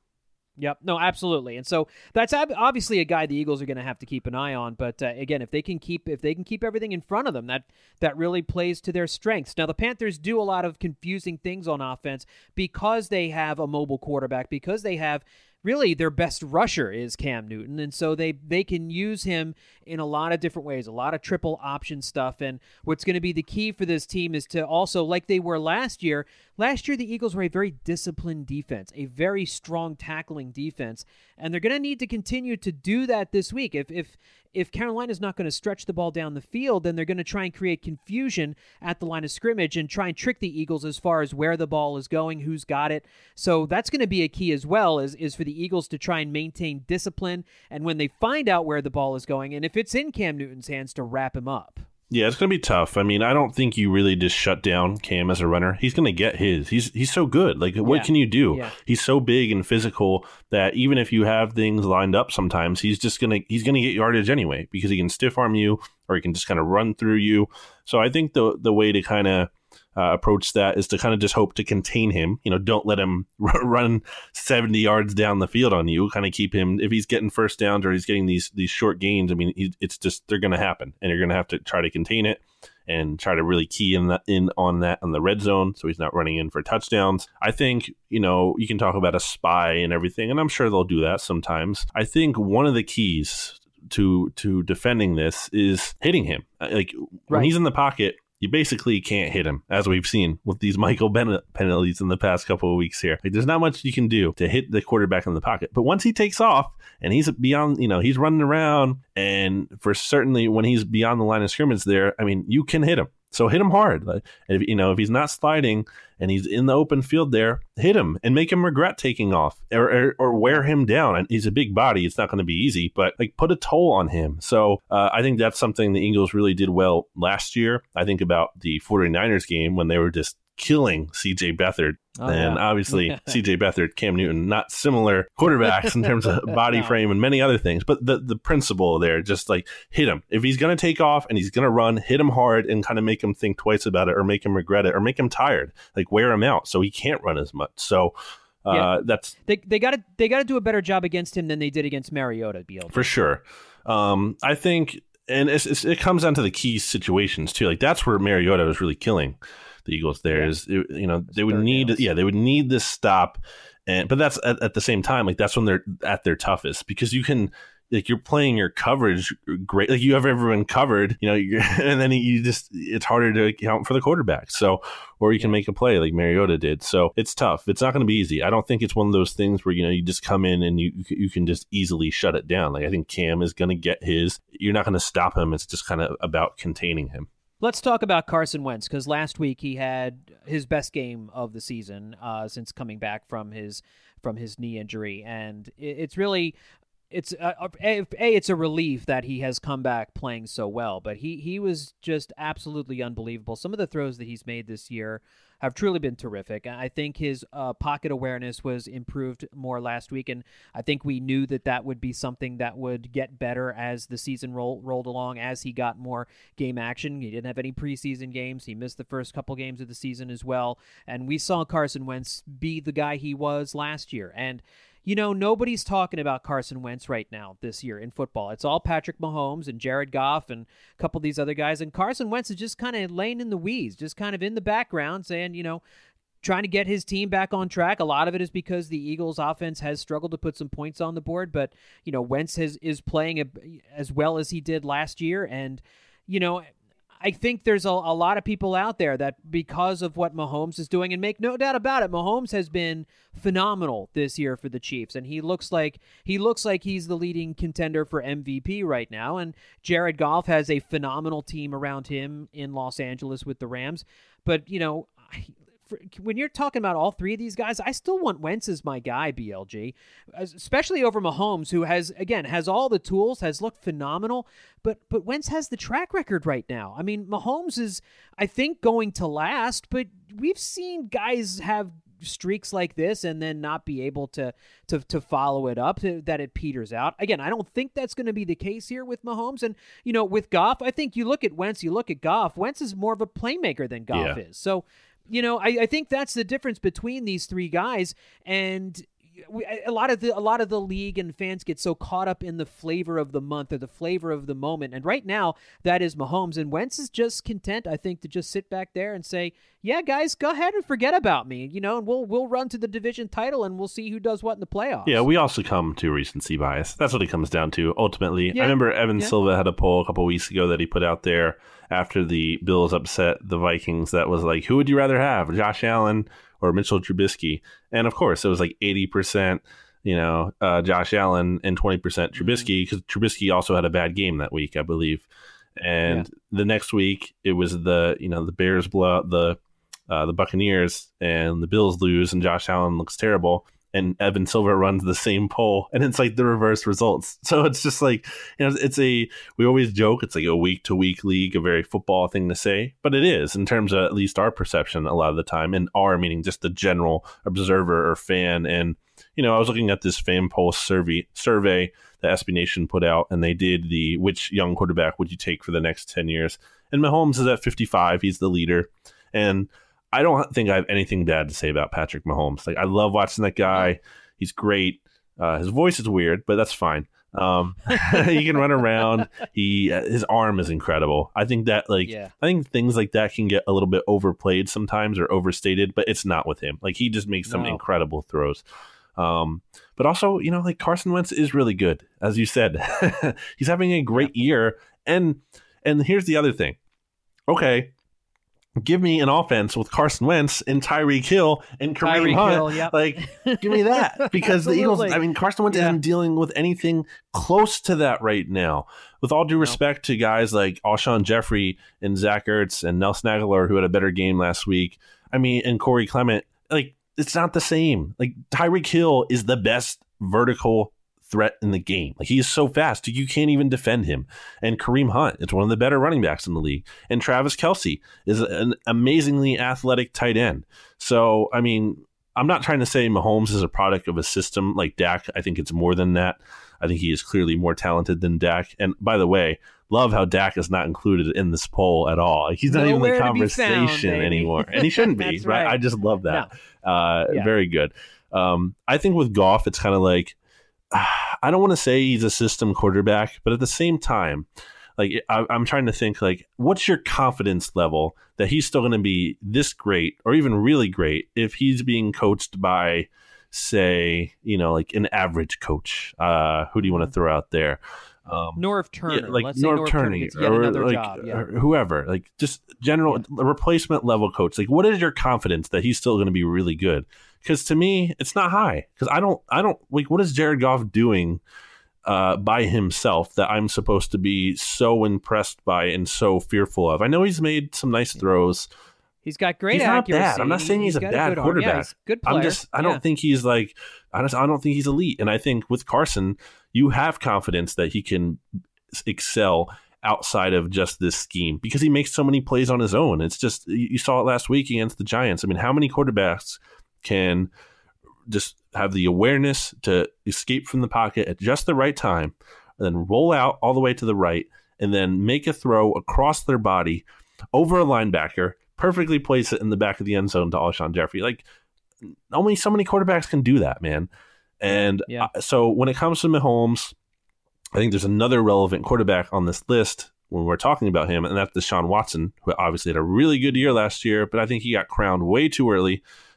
Yep. No, absolutely. And so that's obviously a guy the Eagles are going to have to keep an eye on. But uh, again, if they can keep if they can keep everything in front of them, that that really plays to their strengths. Now, the Panthers do a lot of confusing things on offense because they have a mobile quarterback, because they have really their best rusher is Cam Newton, and so they they can use him in a lot of different ways, a lot of triple option stuff. And what's going to be the key for this team is to also, like they were last year, last year the Eagles were a very disciplined defense, a very strong tackling defense, and they're going to need to continue to do that this week. If if if Carolina's not going to stretch the ball down the field, then they're going to try and create confusion at the line of scrimmage and try and trick the Eagles as far as where the ball is going, who's got it. So that's going to be a key as well, is, is for the Eagles to try and maintain discipline, and when they find out where the ball is going, and if it's in Cam Newton's hands, to wrap him up. Yeah, it's going to be tough. I mean, I don't think you really just shut down Cam as a runner. He's going to get his. He's he's so good. Like, what yeah. can you do? Yeah. He's so big and physical that even if you have things lined up sometimes, he's just going to he's going to get yardage anyway, because he can stiff arm you or he can just kind of run through you. So I think the the way to kind of Uh, approach that is to kind of just hope to contain him. You know, don't let him run seventy yards down the field on you. Kind of keep him, if he's getting first downs or he's getting these these short gains, I mean, he, it's just, they're going to happen, and you're going to have to try to contain it and try to really key in that in on that on the red zone, so he's not running in for touchdowns. I think, you know, you can talk about a spy and everything, and I'm sure they'll do that sometimes. I think one of the keys to to defending this is hitting him. Like, when right. he's in the pocket, you basically can't hit him, as we've seen with these Michael Bennett penalties in the past couple of weeks here. Like, there's not much you can do to hit the quarterback in the pocket. But once he takes off and he's beyond, you know, he's running around, and for certainly when he's beyond the line of scrimmage there, I mean, you can hit him. So hit him hard. Like, if, you know, if he's not sliding and he's in the open field there, hit him and make him regret taking off, or or, or wear him down. And he's a big body. It's not going to be easy, but like, put a toll on him. So uh, I think that's something the Eagles really did well last year. I think about the 49ers game when they were just killing C J Beathard. Oh, and yeah. obviously C J Beathard, Cam Newton, not similar quarterbacks in terms of body no. frame and many other things, but the, the principle there, just like, hit him. If he's going to take off and he's going to run, hit him hard and kind of make him think twice about it, or make him regret it, or make him tired, like wear him out so he can't run as much. So uh, yeah. that's they they got to they got to do a better job against him than they did against Mariota. Be able to. For sure. Um, I think, and it's, it's, it comes down to the key situations too. Like, that's where Mariota was really killing the Eagles. There yeah. is, you know, they would need, downs. yeah, they would need this stop, and but that's at, at the same time, like, that's when they're at their toughest, because you can, like, you're playing your coverage great, like you have everyone covered, you know, you're, and then you just, it's harder to account for the quarterback. So, or you can make a play like Mariota did. So it's tough. It's not going to be easy. I don't think it's one of those things where, you know, you just come in and you you can just easily shut it down. Like, I think Cam is going to get his. You're not going to stop him. It's just kind of about containing him. Let's talk about Carson Wentz, because last week he had his best game of the season uh, since coming back from his from his knee injury, and it's really it's uh, a, a it's a relief that he has come back playing so well. But he he was just absolutely unbelievable. Some of the throws that he's made this year have truly been terrific. I think his uh, pocket awareness was improved more last week, and I think we knew that that would be something that would get better as the season roll, rolled along, as he got more game action. He didn't have any preseason games. He missed the first couple games of the season as well, and we saw Carson Wentz be the guy he was last year. And you know, nobody's talking about Carson Wentz right now this year in football. It's all Patrick Mahomes and Jared Goff and a couple of these other guys. And Carson Wentz is just kind of laying in the weeds, just kind of in the background saying, you know, trying to get his team back on track. A lot of it is because the Eagles offense has struggled to put some points on the board. But, you know, Wentz has, is playing a, as well as he did last year. And, you know, I think there's a, a lot of people out there that because of what Mahomes is doing, and make no doubt about it, Mahomes has been phenomenal this year for the Chiefs, and he looks like he looks like he's the leading contender for M V P right now. And Jared Goff has a phenomenal team around him in Los Angeles with the Rams. But, you know, for, when you're talking about all three of these guys, I still want Wentz as my guy, B L G, especially over Mahomes, who has, again, has all the tools, has looked phenomenal, but but Wentz has the track record right now. I mean, Mahomes is, I think, going to last, but we've seen guys have streaks like this and then not be able to to to follow it up, to, that it peters out. Again, I don't think that's going to be the case here with Mahomes. And, you know, with Goff, I think you look at Wentz, you look at Goff, Wentz is more of a playmaker than Goff yeah. is. So, you know, I, I think that's the difference between these three guys. And we, a lot of the a lot of the league and fans get so caught up in the flavor of the month or the flavor of the moment. And right now, that is Mahomes. And Wentz is just content, I think, to just sit back there and say, yeah, guys, go ahead and forget about me, you know, and we'll we'll run to the division title and we'll see who does what in the playoffs. Yeah, we also come to recency bias. That's what it comes down to, ultimately. Yeah. I remember Evan yeah. Silva had a poll a couple weeks ago that he put out there after the Bills upset the Vikings that was like, who would you rather have, Josh Allen or Mitchell Trubisky? And, of course, it was like eighty percent, you know, uh, Josh Allen and twenty percent Trubisky, because mm-hmm. Trubisky also had a bad game that week, I believe. And yeah. the next week, it was the, you know, the Bears blow out the Uh, the Buccaneers and the Bills lose and Josh Allen looks terrible, and Evan Silva runs the same poll, and it's like the reverse results. So it's just like, you know, it's a, we always joke it's like a week to week league, a very football thing to say, but it is in terms of at least our perception a lot of the time, and our meaning just the general observer or fan. And, you know, I was looking at this Fan Pulse survey survey that S B Nation put out, and they did the which young quarterback would you take for the next ten years, and Mahomes is at fifty-five. He's the leader, and I don't think I have anything bad to say about Patrick Mahomes. Like, I love watching that guy. He's great. Uh, his voice is weird, but that's fine. Um, he can run around. He uh, his arm is incredible. I think that like yeah. I think things like that can get a little bit overplayed sometimes or overstated, but it's not with him. Like, he just makes some no. incredible throws. Um, but also, you know, like Carson Wentz is really good, as you said. He's having a great yeah. year, and and here's the other thing. Okay. Give me an offense with Carson Wentz and Tyreek Hill and Kareem Tyreek Hunt. Hill, yep. Like, give me that. Because the Eagles, I mean, Carson Wentz yeah. isn't dealing with anything close to that right now. With all due respect no. to guys like Alshon Jeffrey and Zach Ertz and Nelson Aguilar, who had a better game last week, I mean, and Corey Clement, like, it's not the same. Like, Tyreek Hill is the best vertical threat in the game. Like, he is so fast, you can't even defend him. And Kareem Hunt, it's one of the better running backs in the league. And Travis Kelce is an amazingly athletic tight end. So, I mean, I'm not trying to say Mahomes is a product of a system like Dak. I think it's more than that. I think he is clearly more talented than Dak. And by the way, love how Dak is not included in this poll at all. Like, he's not Nowhere even in the conversation found, anymore. And he shouldn't be, right? right? I just love that. No. Uh, yeah. Very good. Um, I think with Goff, it's kind of like, I don't want to say he's a system quarterback, but at the same time, like, I, I'm trying to think, like, what's your confidence level that he's still going to be this great or even really great if he's being coached by, say, you know, like an average coach? Uh, who do you want to throw out there? Um, Norv Turner, yeah, like Let's Norv, Norv Turner, Turner gets yet or another like job, yeah. or whoever, like just general yeah. replacement level coach. Like, what is your confidence that he's still going to be really good? Because to me, it's not high. Because I don't, I don't like, what is Jared Goff doing uh, by himself that I'm supposed to be so impressed by and so fearful of? I know he's made some nice throws. He's got great he's accuracy. Not bad. I'm not saying he's, he's a bad a quarterback. Yeah, he's a good player. I'm just, I don't yeah. think he's like, I just, I don't think he's elite. And I think with Carson, you have confidence that he can excel outside of just this scheme because he makes so many plays on his own. It's just, you saw it last week against the Giants. I mean, how many quarterbacks can just have the awareness to escape from the pocket at just the right time, and then roll out all the way to the right, and then make a throw across their body over a linebacker, perfectly place it in the back of the end zone to Alshon Jeffrey? Like, only so many quarterbacks can do that, man. And yeah. so when it comes to Mahomes, I think there's another relevant quarterback on this list when we're talking about him, and that's Deshaun Watson, who obviously had a really good year last year, but I think he got crowned way too early.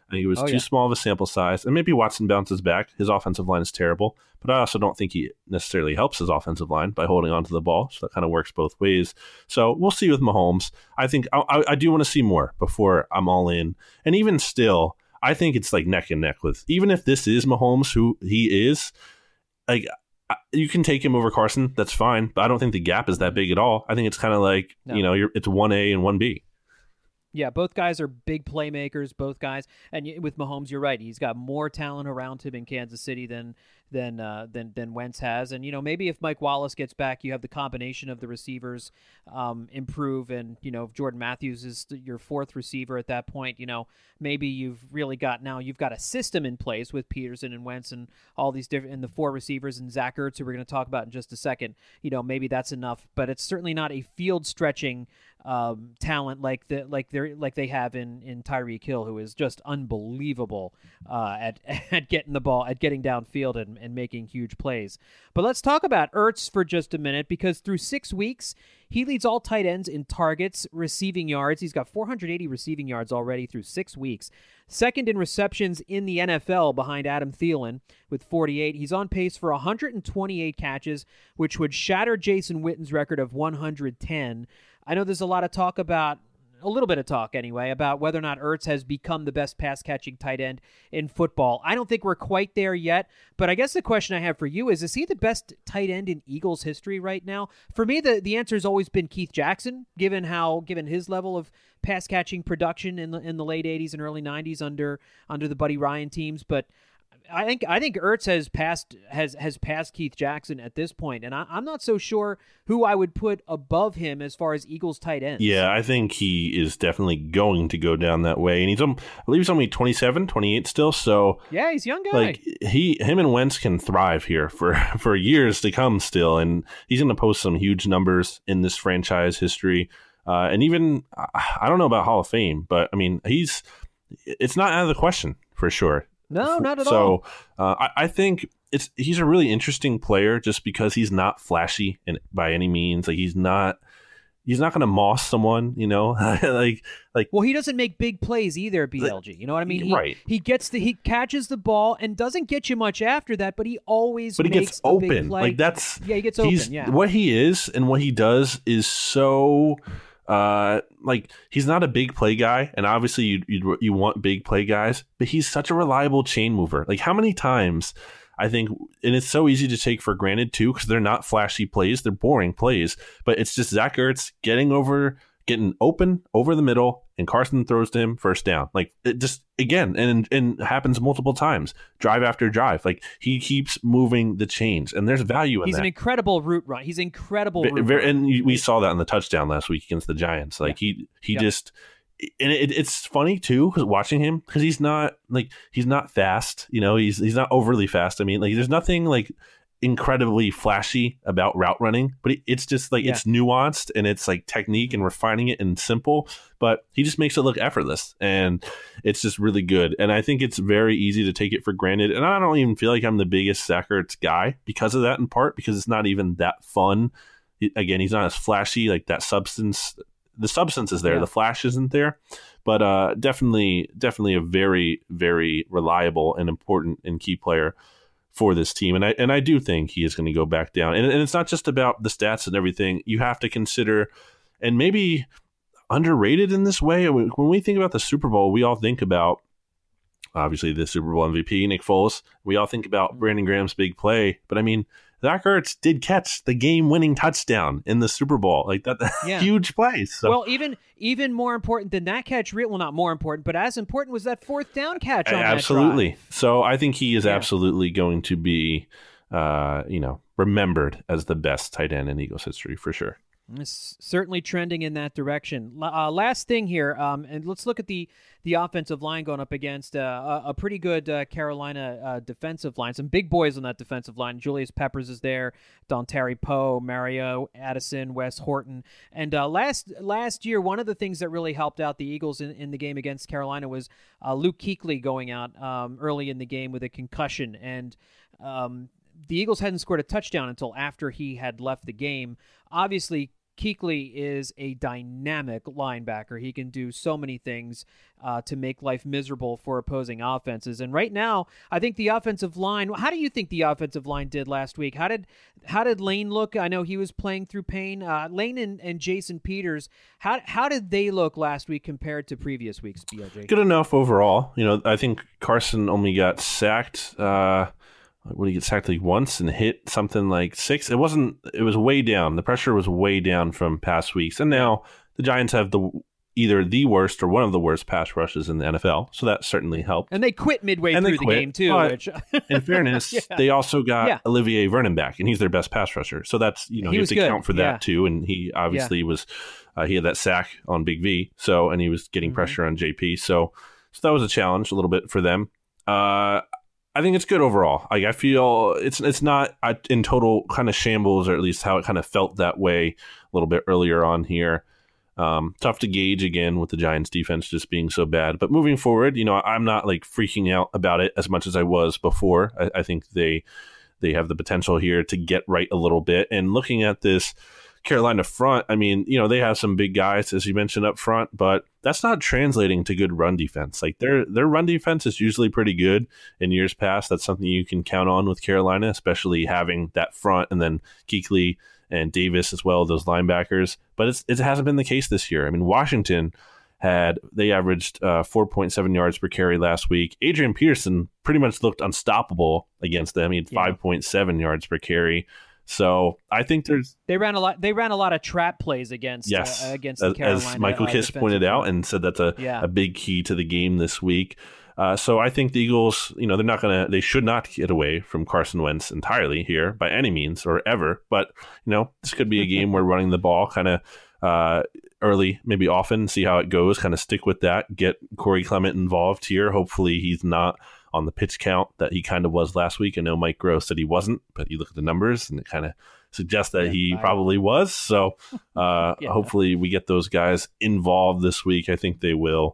I think it was oh, too yeah. small of a sample size. And maybe Watson bounces back. His offensive line is terrible. But I also don't think he necessarily helps his offensive line by holding onto the ball. So that kind of works both ways. So we'll see with Mahomes. I think I, I, I do want to see more before I'm all in. And even still, I think it's like neck and neck with, even if this is Mahomes, who he is, like, you can take him over Carson. That's fine. But I don't think the gap is that big at all. I think it's kind of like, no. you know, you're, it's one A and one B. Yeah, both guys are big playmakers, both guys. And with Mahomes, you're right. He's got more talent around him in Kansas City than than uh, than than Wentz has. And, you know, maybe if Mike Wallace gets back, you have the combination of the receivers um, improve. And, you know, if Jordan Matthews is your fourth receiver at that point, you know, maybe you've really got now you've got a system in place with Peterson and Wentz and all these different and the four receivers and Zach Ertz, who we're going to talk about in just a second. You know, maybe that's enough, but it's certainly not a field stretching um, talent like the like they like they have in in Tyreek Hill, who is just unbelievable uh, at at getting the ball, at getting downfield and, and making huge plays. But let's talk about Ertz for just a minute, because through six weeks, he leads all tight ends in targets, receiving yards. He's got four hundred eighty receiving yards already through six weeks. Second in receptions in the N F L behind Adam Thielen with forty-eight. He's on pace for one hundred twenty-eight catches, which would shatter Jason Witten's record of one hundred ten. I know there's a lot of talk about, a little bit of talk anyway, about whether or not Ertz has become the best pass-catching tight end in football. I don't think we're quite there yet, but I guess the question I have for you is, is he the best tight end in Eagles history right now? For me, the, the answer has always been Keith Jackson, given how given his level of pass-catching production in the, in the late eighties and early nineties under under the Buddy Ryan teams, but I think I think Ertz has passed has has passed Keith Jackson at this point, and I, I'm not so sure who I would put above him as far as Eagles tight ends. Yeah, I think he is definitely going to go down that way, and he's um, I believe he's only twenty-seven, twenty-eight still. So yeah, he's a young guy. Like he, him and Wentz can thrive here for for years to come still, and he's going to post some huge numbers in this franchise history, uh, and even I don't know about Hall of Fame, but I mean he's it's not out of the question for sure. No, not at so, all. So uh, I, I think it's he's a really interesting player just because he's not flashy in, by any means. Like he's not he's not going to moss someone, you know. like like. Well, he doesn't make big plays either, B L G. You know what I mean? He, right. He gets the he catches the ball and doesn't get you much after that, but he always but he makes gets a open. big play. Like that's yeah, he gets he's, open. Yeah, what he is and what he does is so. Uh, like he's not a big play guy, and obviously you you you want big play guys, but he's such a reliable chain mover. Like how many times I think, and it's so easy to take for granted too, because they're not flashy plays, they're boring plays, but it's just Zach Ertz getting over, getting open over the middle, and Carson throws to him first down. Like it just again, and and happens multiple times, drive after drive. Like he keeps moving the chains, and there's value in he's that. He's an incredible route run. He's incredible. Very, route very, run. and we saw that in the touchdown last week against the Giants. Like yeah. he he yeah. just. And it, it's funny too, because watching him, because he's not like he's not fast, you know, he's he's not overly fast. I mean, like there's nothing like incredibly flashy about route running, but it, it's just like yeah. it's nuanced and it's like technique and refining it and simple. But he just makes it look effortless, and it's just really good. And I think it's very easy to take it for granted. And I don't even feel like I'm the biggest Zach Ertz guy because of that, in part because it's not even that fun. Again, he's not as flashy, like that substance. The substance is there, yeah. the flash isn't there, but uh, definitely, definitely a very, very reliable and important and key player for this team. And I and I do think he is going to go back down. And, and it's not just about the stats and everything. You have to consider, and maybe underrated in this way. When we think about the Super Bowl, we all think about obviously the Super Bowl M V P, Nick Foles. We all think about Brandon Graham's big play, but I mean, Zach Ertz did catch the game-winning touchdown in the Super Bowl, like that. Yeah. Huge play. So. Well, even even more important than that catch, well, not more important, but as important was that fourth down catch on absolutely. that drive. So I think he is yeah. absolutely going to be, uh, you know, remembered as the best tight end in Eagles history for sure. It's certainly trending in that direction. Uh, last thing here, um, and let's look at the, the offensive line going up against uh, a, a pretty good uh, Carolina uh, defensive line. Some big boys on that defensive line. Julius Peppers is there, Dontari Poe, Mario Addison, Wes Horton. And uh, last last year, one of the things that really helped out the Eagles in, in the game against Carolina was uh, Luke Kuechly going out um, early in the game with a concussion. And um, the Eagles hadn't scored a touchdown until after he had left the game. Obviously, Kuechly is a dynamic linebacker. He can do so many things uh, to make life miserable for opposing offenses. And right now, I think the offensive line. How do you think the offensive line did last week? How did how did Lane look? I know he was playing through pain. Uh, Lane and, and Jason Peters. How how did they look last week compared to previous weeks? B L J. Good enough overall. You know, I think Carson only got sacked. Uh, When he get sacked like once and hit something like six, it wasn't. It was way down. The pressure was way down from past weeks, and now the Giants have the either the worst or one of the worst pass rushes in the N F L. So that certainly helped. And they quit midway and through quit, the game too. But Which in fairness, yeah. they also got yeah. Olivier Vernon back, and he's their best pass rusher. So that's you know he you have to good. count for that yeah. too. And he obviously yeah. was uh, he had that sack on Big V. So and he was getting mm-hmm. pressure on J P. So so that was a challenge a little bit for them. Uh, I think it's good overall. Like, I feel it's it's not in total kind of shambles, or at least how it kind of felt that way a little bit earlier on here. Um, tough to gauge again with the Giants defense just being so bad. But moving forward, you know, I'm not like freaking out about it as much as I was before. I, I think they they have the potential here to get right a little bit. And looking at this Carolina front, I mean, you know, they have some big guys, as you mentioned up front, but that's not translating to good run defense. Like their their run defense is usually pretty good in years past. That's something you can count on with Carolina, especially having that front and then Kuechly and Davis as well, those linebackers. But it's, it hasn't been the case this year. I mean, Washington had, they averaged uh, four point seven yards per carry last week. Adrian Peterson pretty much looked unstoppable against them. He had yeah. five point seven yards per carry. So I think there's they ran a lot. They ran a lot of trap plays against yes, uh, against as, the Carolina. As Michael uh, Kiss pointed out and said that's a, yeah. a big key to the game this week. Uh, so I think the Eagles, you know, they're not gonna, they should not get away from Carson Wentz entirely here by any means or ever. But you know, this could be a game where running the ball kind of uh, early, maybe often, see how it goes. Kind of stick with that. Get Corey Clement involved here. Hopefully, he's not on the pitch count that he kind of was last week. I know Mike Gross said he wasn't, but you look at the numbers and it kind of suggests that yeah, he I, probably was. So uh, yeah. hopefully we get those guys involved this week. I think they will.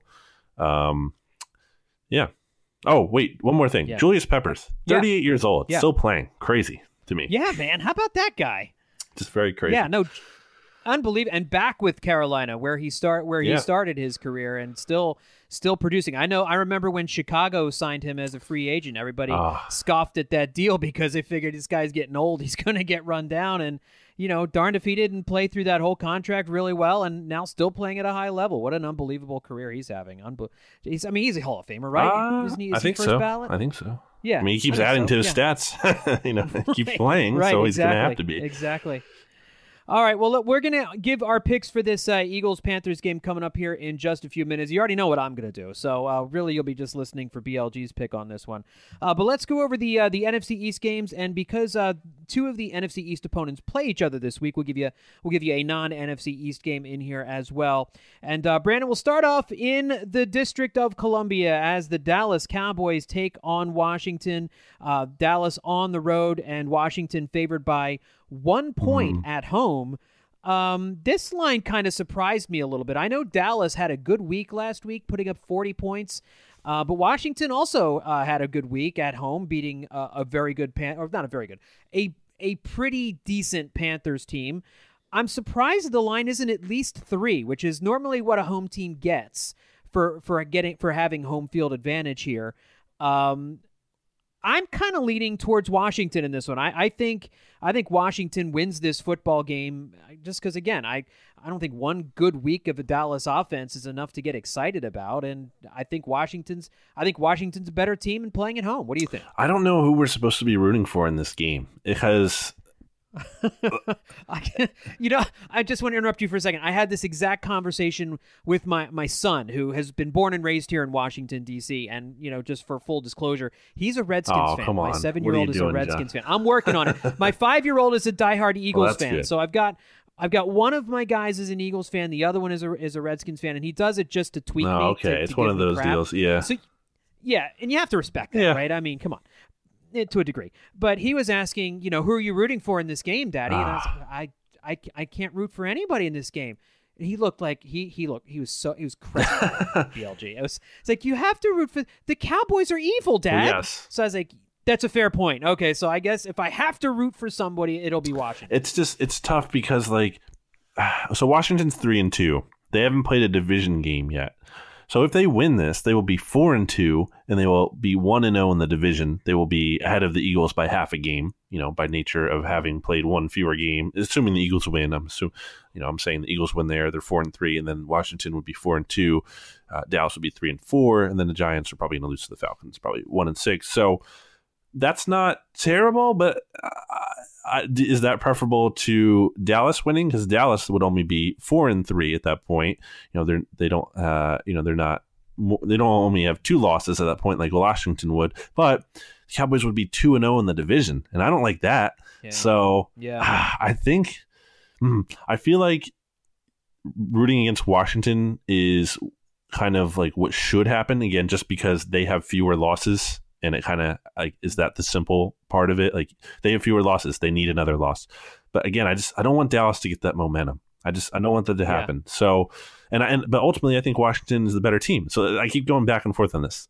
Um, yeah. Oh, wait, one more thing. Yeah. Julius Peppers, thirty-eight yeah. years old, yeah. still playing. Crazy to me. Yeah, man. How about that guy? Just very crazy. Yeah, no, unbelievable. And back with Carolina, where he start where he yeah. started his career, and still still producing. I know. I remember when Chicago signed him as a free agent. Everybody oh. scoffed at that deal because they figured this guy's getting old. He's going to get run down. And you know, darned if he didn't play through that whole contract really well, and now still playing at a high level. What an unbelievable career he's having. Unbe- he's, I mean, he's a Hall of Famer, right? Uh, Isn't he, is I think he first so. Ballot? I think so. Yeah. I mean, he keeps adding so. to his yeah. stats. you know, he keeps playing, right, so he's exactly. going to have to be. Exactly. All right, well, look, we're going to give our picks for this uh, Eagles-Panthers game coming up here in just a few minutes. You already know what I'm going to do, so uh, really you'll be just listening for B L G's pick on this one. Uh, but let's go over the uh, the N F C East games, and because uh, two of the N F C East opponents play each other this week, we'll give you we'll give you a non-N F C East game in here as well. And uh, Brandon, we'll start off in the District of Columbia as the Dallas Cowboys take on Washington. Uh, Dallas on the road, and Washington favored by one point mm. at home. Um, this line kind of surprised me a little bit. I know Dallas had a good week last week, putting up forty points, uh, but Washington also uh, had a good week at home, beating uh, a very good Pan- or not a very good, a a pretty decent Panthers team. I'm surprised the line isn't at least three, which is normally what a home team gets for for getting for having home field advantage here. Um, I'm kind of leaning towards Washington in this one. I, I think I think Washington wins this football game just because, again, I, I don't think one good week of a Dallas offense is enough to get excited about, and I think Washington's I think Washington's a better team and playing at home. What do you think? I don't know who we're supposed to be rooting for in this game because. I, you know, I just want to interrupt you for a second. I had this exact conversation with my, my son, who has been born and raised here in Washington, D C, and, you know, just for full disclosure, he's a Redskins oh, fan. Come on. My seven-year-old is doing, a Redskins John? fan. I'm working on it. My five-year-old is a diehard Eagles well, fan. Good. So I've got I've got one of my guys is an Eagles fan, the other one is a is a Redskins fan, and he does it just to tweak no, me. Okay, to, it's to one of those crap. deals. Yeah. So, yeah, and you have to respect that, yeah. right? I mean, come on. To a degree, but he was asking, you know, who are you rooting for in this game, Daddy? And I, was, I, I, I can't root for anybody in this game. And he looked like he, he looked, he was so, he was crazy. B L G. It was, it's like you have to root for the Cowboys are evil, Dad. Well, yes. So I was like, that's a fair point. Okay, so I guess if I have to root for somebody, it'll be Washington. It's just, it's tough because like so Washington's three and two. They haven't played a division game yet. So if they win this, they will be four and two, and they will be one and zero in the division. They will be ahead of the Eagles by half a game. You know, by nature of having played one fewer game, assuming the Eagles win. I'm assuming, you know, I'm saying the Eagles win there. They're four and three, and then Washington would be four and two. Uh, Dallas would be three and four, and then the Giants are probably going to lose to the Falcons, probably one and six. So that's not terrible, but uh, I, is that preferable to Dallas winning? Because Dallas would only be four and three at that point. You know, they're they don't, uh, you know, they're not. They don't only have two losses at that point like Washington would, but the Cowboys would be two and zero in the division, and I don't like that. Yeah. So yeah, uh, I think mm, I feel like rooting against Washington is kind of like what should happen again, just because they have fewer losses. And it kind of like, is that the simple part of it? Like they have fewer losses. They need another loss. But again, I just, I don't want Dallas to get that momentum. I just, I don't want that to happen. Yeah. So, and I, and, but ultimately I think Washington is the better team. So I keep going back and forth on this.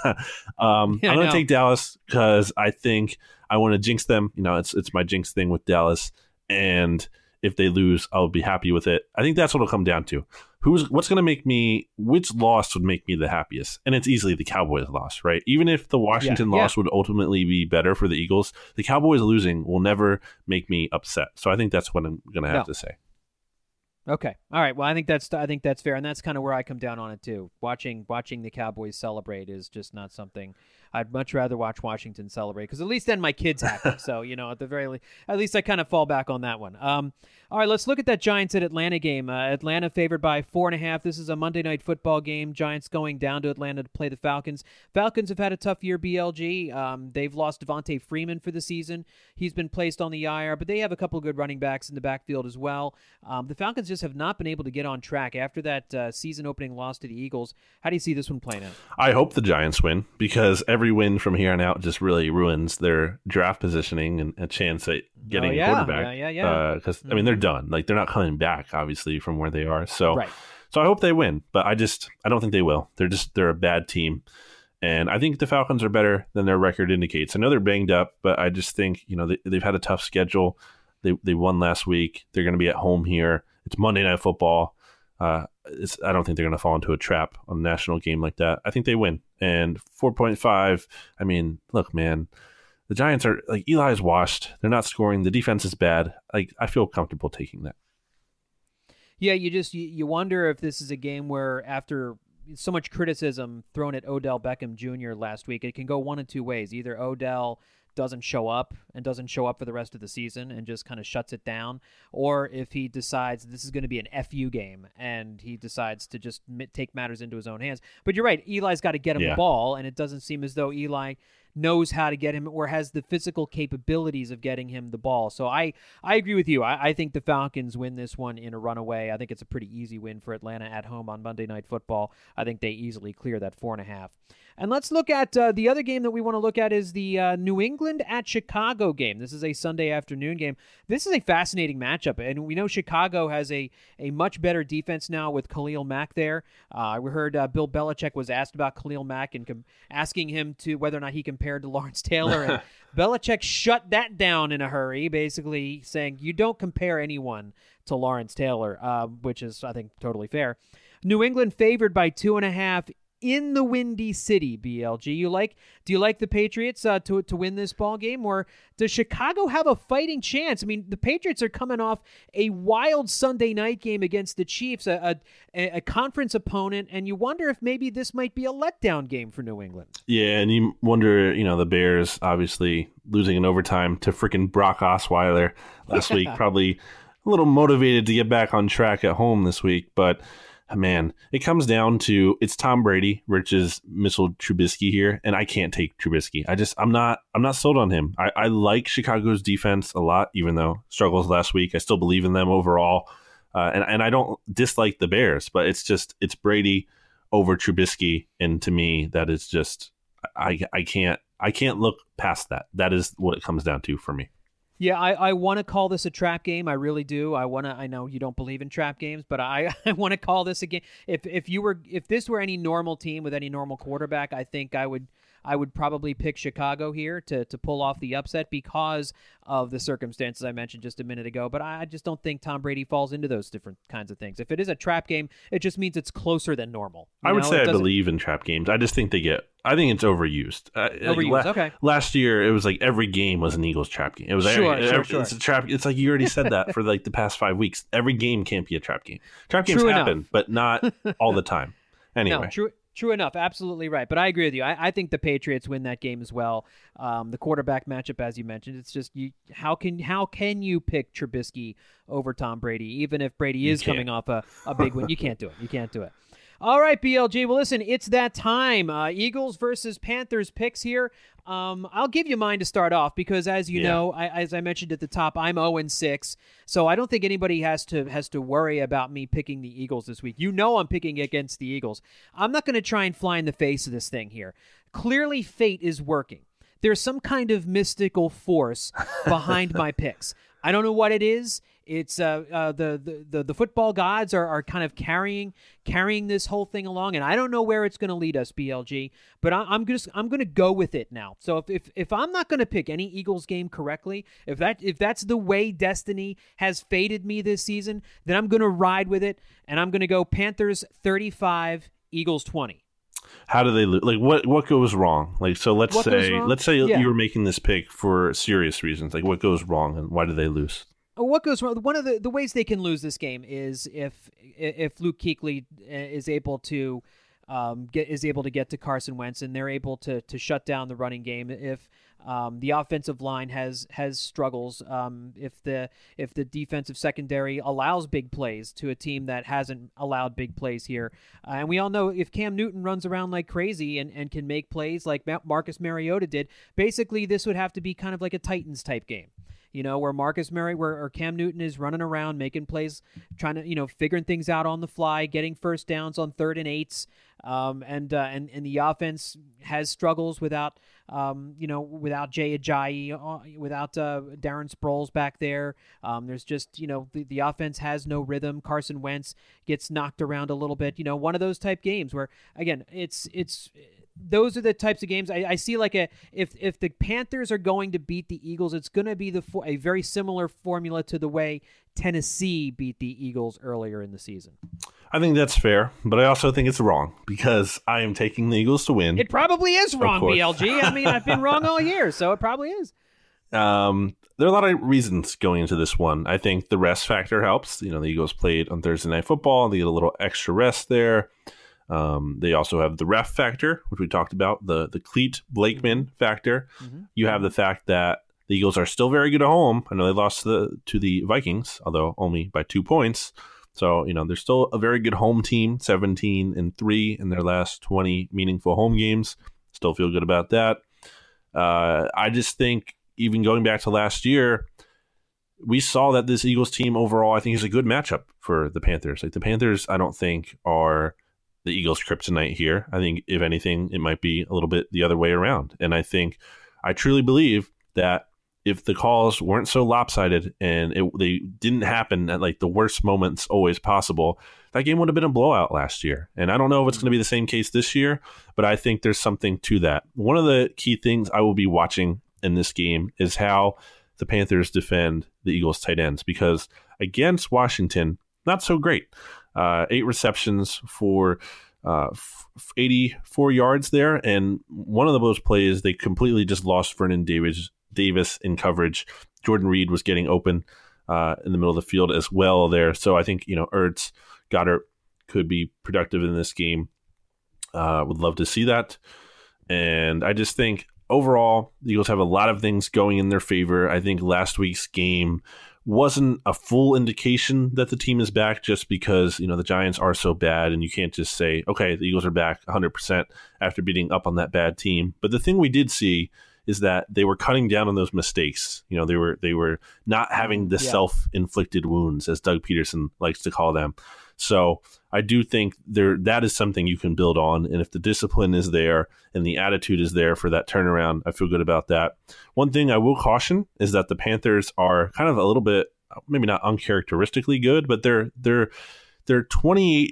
um, yeah, I'm going to take Dallas because I think I want to jinx them. You know, it's, it's my jinx thing with Dallas. And if they lose, I'll be happy with it. I think that's what it'll come down to. Who's what's going to make me? Which loss would make me the happiest? And it's easily the Cowboys loss, right? Even if the Washington yeah, loss yeah. would ultimately be better for the Eagles, the Cowboys losing will never make me upset. So I think that's what I'm going to have no. to say. Okay, all right. Well, I think that's I think that's fair, and that's kind of where I come down on it too. Watching watching the Cowboys celebrate is just not something. I'd much rather watch Washington celebrate because at least then my kid's happy. So, you know, at the very least, at least I kind of fall back on that one. Um, all right, let's look at that Giants at Atlanta game. Uh, Atlanta favored by four and a half. This is a Monday Night Football game. Giants going down to Atlanta to play the Falcons. Falcons have had a tough year, B L G. Um, they've lost Devontae Freeman for the season. He's been placed on the I R, but they have a couple of good running backs in the backfield as well. Um, the Falcons just have not been able to get on track after that uh, season-opening loss to the Eagles. How do you see this one playing out? I hope the Giants win because every win from here on out just really ruins their draft positioning and a chance at getting oh, yeah. a quarterback. Yeah, yeah, yeah. Because, uh, mm-hmm. I mean, they're done. Like, they're not coming back, obviously, from where they are. So, right. so I hope they win, but I just, I don't think they will. They're just, they're a bad team. And I think the Falcons are better than their record indicates. I know they're banged up, but I just think, you know, they, they've had a tough schedule. They they won last week. They're going to be at home here. It's Monday Night Football. Uh, it's, I don't think they're going to fall into a trap on a national game like that. I think they win. And four point five, I mean, look, man, the Giants are, like, Eli's washed. They're not scoring. The defense is bad. Like, I feel comfortable taking that. Yeah, you just, you, you wonder if this is a game where after so much criticism thrown at Odell Beckham Junior last week, it can go one of two ways. Either Odell doesn't show up and doesn't show up for the rest of the season and just kind of shuts it down, or if he decides this is going to be an F U game and he decides to just take matters into his own hands. But you're right, Eli's got to get him yeah. the ball, and it doesn't seem as though Eli knows how to get him or has the physical capabilities of getting him the ball. So I, I agree with you. I, I think the Falcons win this one in a runaway. I think it's a pretty easy win for Atlanta at home on Monday Night Football. I think they easily clear that four and a half. And let's look at uh, the other game that we want to look at is the uh, New England at Chicago game. This is a Sunday afternoon game. This is a fascinating matchup, and we know Chicago has a, a much better defense now with Khalil Mack there. Uh, we heard uh, Bill Belichick was asked about Khalil Mack and com- asking him to whether or not he compared to Lawrence Taylor, and Belichick shut that down in a hurry, basically saying you don't compare anyone to Lawrence Taylor, uh, which is, I think, totally fair. New England favored by two and a half in the Windy City, B L G. You like? Do you like the Patriots uh, to to win this ball game, or does Chicago have a fighting chance? I mean, the Patriots are coming off a wild Sunday night game against the Chiefs, a a, a conference opponent, and you wonder if maybe this might be a letdown game for New England. Yeah, and you wonder, you know, the Bears obviously losing in overtime to freaking Brock Osweiler last yeah. week, probably a little motivated to get back on track at home this week, but. Man, it comes down to it's Tom Brady versus Mitchell Trubisky here, and I can't take Trubisky. I just I'm not I'm not sold on him. I, I like Chicago's defense a lot, even though struggles last week. I still believe in them overall, uh, and and I don't dislike the Bears, but it's just it's Brady over Trubisky, and to me that is just I I can't I can't look past that. That is what it comes down to for me. Yeah, I, I want to call this a trap game. I really do. I want to. I know you don't believe in trap games, but I, I want to call this a game. If if you were if this were any normal team with any normal quarterback, I think I would I would probably pick Chicago here to, to pull off the upset because of the circumstances I mentioned just a minute ago. But I just don't think Tom Brady falls into those different kinds of things. If it is a trap game, it just means it's closer than normal. I would know? say I believe in trap games. I just think they get, I think it's overused. Uh, overused, la- okay. Last year, it was like every game was an Eagles trap game. It was sure, every, sure, every, sure. It's a trap. It's like you already said that for like the past five weeks. Every game can't be a trap game. Trap games True happen, enough. but not all the time. Anyway. No, true. True enough, absolutely right. But I agree with you. I, I think the Patriots win that game as well. Um, the quarterback matchup, as you mentioned, it's just you. How can how can you pick Trubisky over Tom Brady, even if Brady is coming off a, a big win? You can't do it. You can't do it. All right, B L G. Well, listen, it's that time. Uh, Eagles versus Panthers picks here. Um, I'll give you mine to start off because, as you yeah. know, I, as I mentioned at the top, I'm oh and six, so I don't think anybody has to has to worry about me picking the Eagles this week. You know I'm picking against the Eagles. I'm not going to try and fly in the face of this thing here. Clearly, fate is working. There's some kind of mystical force behind my picks. I don't know what it is. It's uh, uh, the, the the the football gods are, are kind of carrying carrying this whole thing along, and I don't know where it's going to lead us, B L G. But I, I'm just I'm going to go with it now. So if if, if I'm not going to pick any Eagles game correctly, if that if that's the way destiny has fated me this season, then I'm going to ride with it, and I'm going to go Panthers thirty-five, Eagles twenty. How do they lose? Like what? What goes wrong? Like so. Let's What goes say wrong? let's say Yeah. you were making this pick for serious reasons. Like what goes wrong and why do they lose? What goes wrong? One of the, the ways they can lose this game is if if Luke Kuechly is able to um, get is able to get to Carson Wentz and they're able to to shut down the running game. If um, the offensive line has has struggles, um, if the if the defensive secondary allows big plays to a team that hasn't allowed big plays here, uh, and we all know if Cam Newton runs around like crazy and, and can make plays like Marcus Mariota did, basically this would have to be kind of like a Titans type game. You know, where Marcus Murray, where or Cam Newton is running around, making plays, trying to, you know, figuring things out on the fly, getting first downs on third and eights, um, and uh, and and the offense has struggles without, um, you know, without Jay Ajayi, uh, without uh, Darren Sproles back there. Um, there's just, you know, the, the offense has no rhythm. Carson Wentz gets knocked around a little bit. You know, one of those type games where, again, it's it's. Those are the types of games I, I see. Like a if if the Panthers are going to beat the Eagles, it's going to be the a very similar formula to the way Tennessee beat the Eagles earlier in the season. I think that's fair, but I also think it's wrong because I am taking the Eagles to win. It probably is wrong, course. B L G. I mean, I've been wrong all year, so it probably is. Um, there are a lot of reasons going into this one. I think the rest factor helps. You know, the Eagles played on Thursday Night Football. They get a little extra rest there. Um, they also have the ref factor, which we talked about, the the Cleat Blakeman factor. Mm-hmm. You have the fact that the Eagles are still very good at home. I know they lost to the, to the Vikings, although only by two points. So, you know, they're still a very good home team, seventeen and three in their last twenty meaningful home games. Still feel good about that. Uh, I just think even going back to last year, we saw that this Eagles team overall, I think, is a good matchup for the Panthers. Like the Panthers, I don't think are the Eagles' kryptonite here. I think, if anything, it might be a little bit the other way around. And I think, I truly believe that if the calls weren't so lopsided and it, they didn't happen at like the worst moments always possible, that game would have been a blowout last year. And I don't know if it's going to be the same case this year, but I think there's something to that. One of the key things I will be watching in this game is how the Panthers defend the Eagles tight ends, because against Washington, not so great. Uh, eight receptions for uh, f- eighty-four yards there. And one of those plays, they completely just lost Vernon Davis, Davis in coverage. Jordan Reed was getting open uh, in the middle of the field as well there. So I think, you know, Ertz, Goddard could be productive in this game. Uh, would love to see that. And I just think overall, the Eagles have a lot of things going in their favor. I think last week's game wasn't a full indication that the team is back, just because, you know, the Giants are so bad and you can't just say, okay, the Eagles are back one hundred percent after beating up on that bad team. But the thing we did see is that they were cutting down on those mistakes. You know, they were they were not having the yeah. self-inflicted wounds, as Doug Peterson likes to call them. So I do think there that is something you can build on. And if the discipline is there and the attitude is there for that turnaround, I feel good about that. One thing I will caution is that the Panthers are kind of a little bit, maybe not uncharacteristically good, but they're they're they're twenty-eight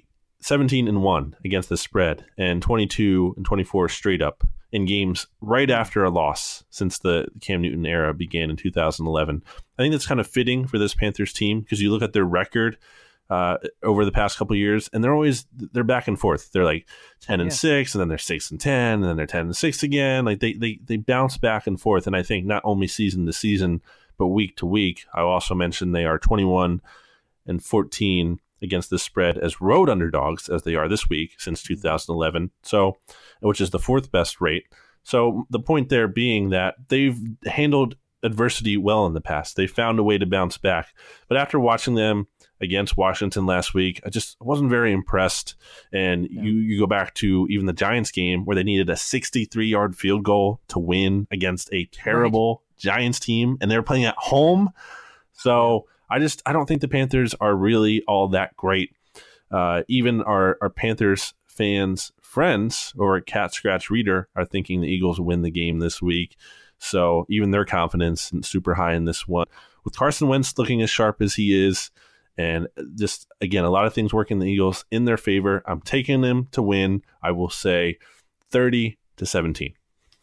seventeen and one against the spread and twenty-two and twenty-four straight up in games right after a loss since the Cam Newton era began in two thousand eleven. I think that's kind of fitting for this Panthers team because you look at their record uh, over the past couple of years, and they're always they're back and forth. They're like ten and yeah. six, and then they're six and ten, and then they're ten and six again. Like they they they bounce back and forth. And I think not only season to season, but week to week. I also mentioned they are twenty-one and fourteen against the spread as road underdogs, as they are this week since two thousand eleven. So, which is the fourth best rate. So the point there being that they've handled adversity well in the past. They found a way to bounce back. But after watching them against Washington last week, I just wasn't very impressed. And yeah. you, you go back to even the Giants game where they needed a sixty-three-yard field goal to win against a terrible right. Giants team, and they were playing at home. So I just I don't think the Panthers are really all that great. Uh, even our, our Panthers fans' friends over at Cat Scratch Reader are thinking the Eagles will win the game this week. So even their confidence is super high in this one. With Carson Wentz looking as sharp as he is, and just, again, a lot of things working the Eagles in their favor, I'm taking them to win. I will say thirty to seventeen.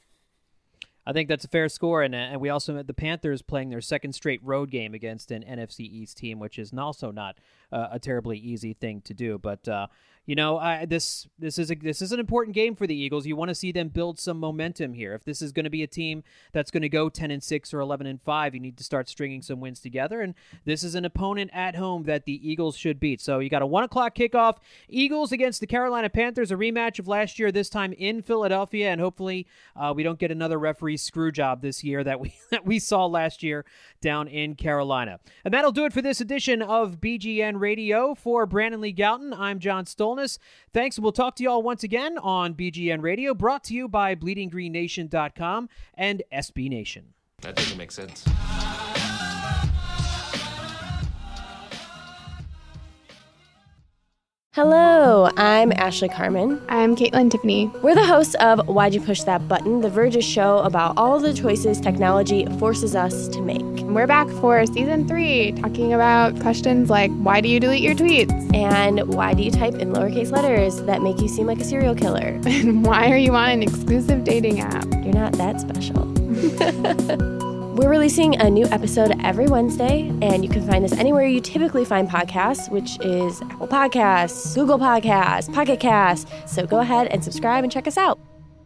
I think that's a fair score, and, and we also met the Panthers playing their second straight road game against an N F C East team, which is also not uh, a terribly easy thing to do. But uh, you know, I, this this is a, this is an important game for the Eagles. You want to see them build some momentum here. If this is going to be a team that's going to go ten and six or eleven and five, you need to start stringing some wins together. And this is an opponent at home that the Eagles should beat. So you got a one o'clock kickoff. Eagles against the Carolina Panthers, a rematch of last year. This time in Philadelphia, and hopefully uh, we don't get another referee screw job this year that we that we saw last year down in Carolina. And that'll do it for this edition of B G N Radio. For Brandon Lee Gouton, I'm John Stolness. Thanks, and we'll talk to you all once again on B G N Radio, brought to you by bleeding green nation dot com and S B Nation. That doesn't make sense. Hello, I'm Ashley Carmen. I'm Caitlin Tiffany. We're the hosts of Why'd You Push That Button, The Verge's show about all the choices technology forces us to make. And we're back for season three, talking about questions like, why do you delete your tweets? And why do you type in lowercase letters that make you seem like a serial killer? And why are you on an exclusive dating app? You're not that special. We're releasing a new episode every Wednesday, and you can find us anywhere you typically find podcasts, which is Apple Podcasts, Google Podcasts, Pocket Casts. So go ahead and subscribe and check us out.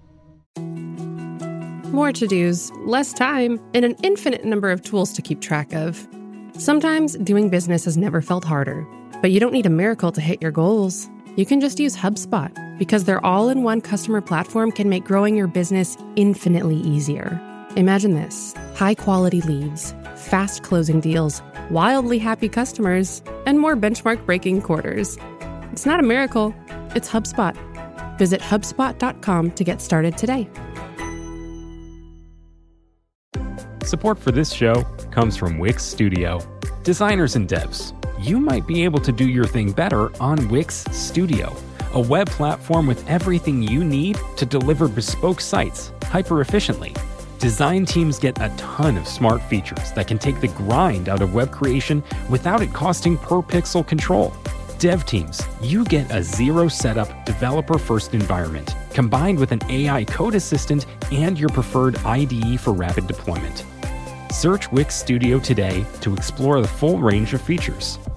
More to-dos, less time, and an infinite number of tools to keep track of. Sometimes doing business has never felt harder, but you don't need a miracle to hit your goals. You can just use HubSpot, because their all-in-one customer platform can make growing your business infinitely easier. Imagine this: high-quality leads, fast closing deals, wildly happy customers, and more benchmark-breaking quarters. It's not a miracle, it's HubSpot. Visit HubSpot dot com to get started today. Support for this show comes from Wix Studio. Designers and devs, you might be able to do your thing better on Wix Studio, a web platform with everything you need to deliver bespoke sites hyper-efficiently. Design teams get a ton of smart features that can take the grind out of web creation without it costing per pixel control. Dev teams, you get a zero setup developer-first environment combined with an A I code assistant and your preferred I D E for rapid deployment. Search Wix Studio today to explore the full range of features.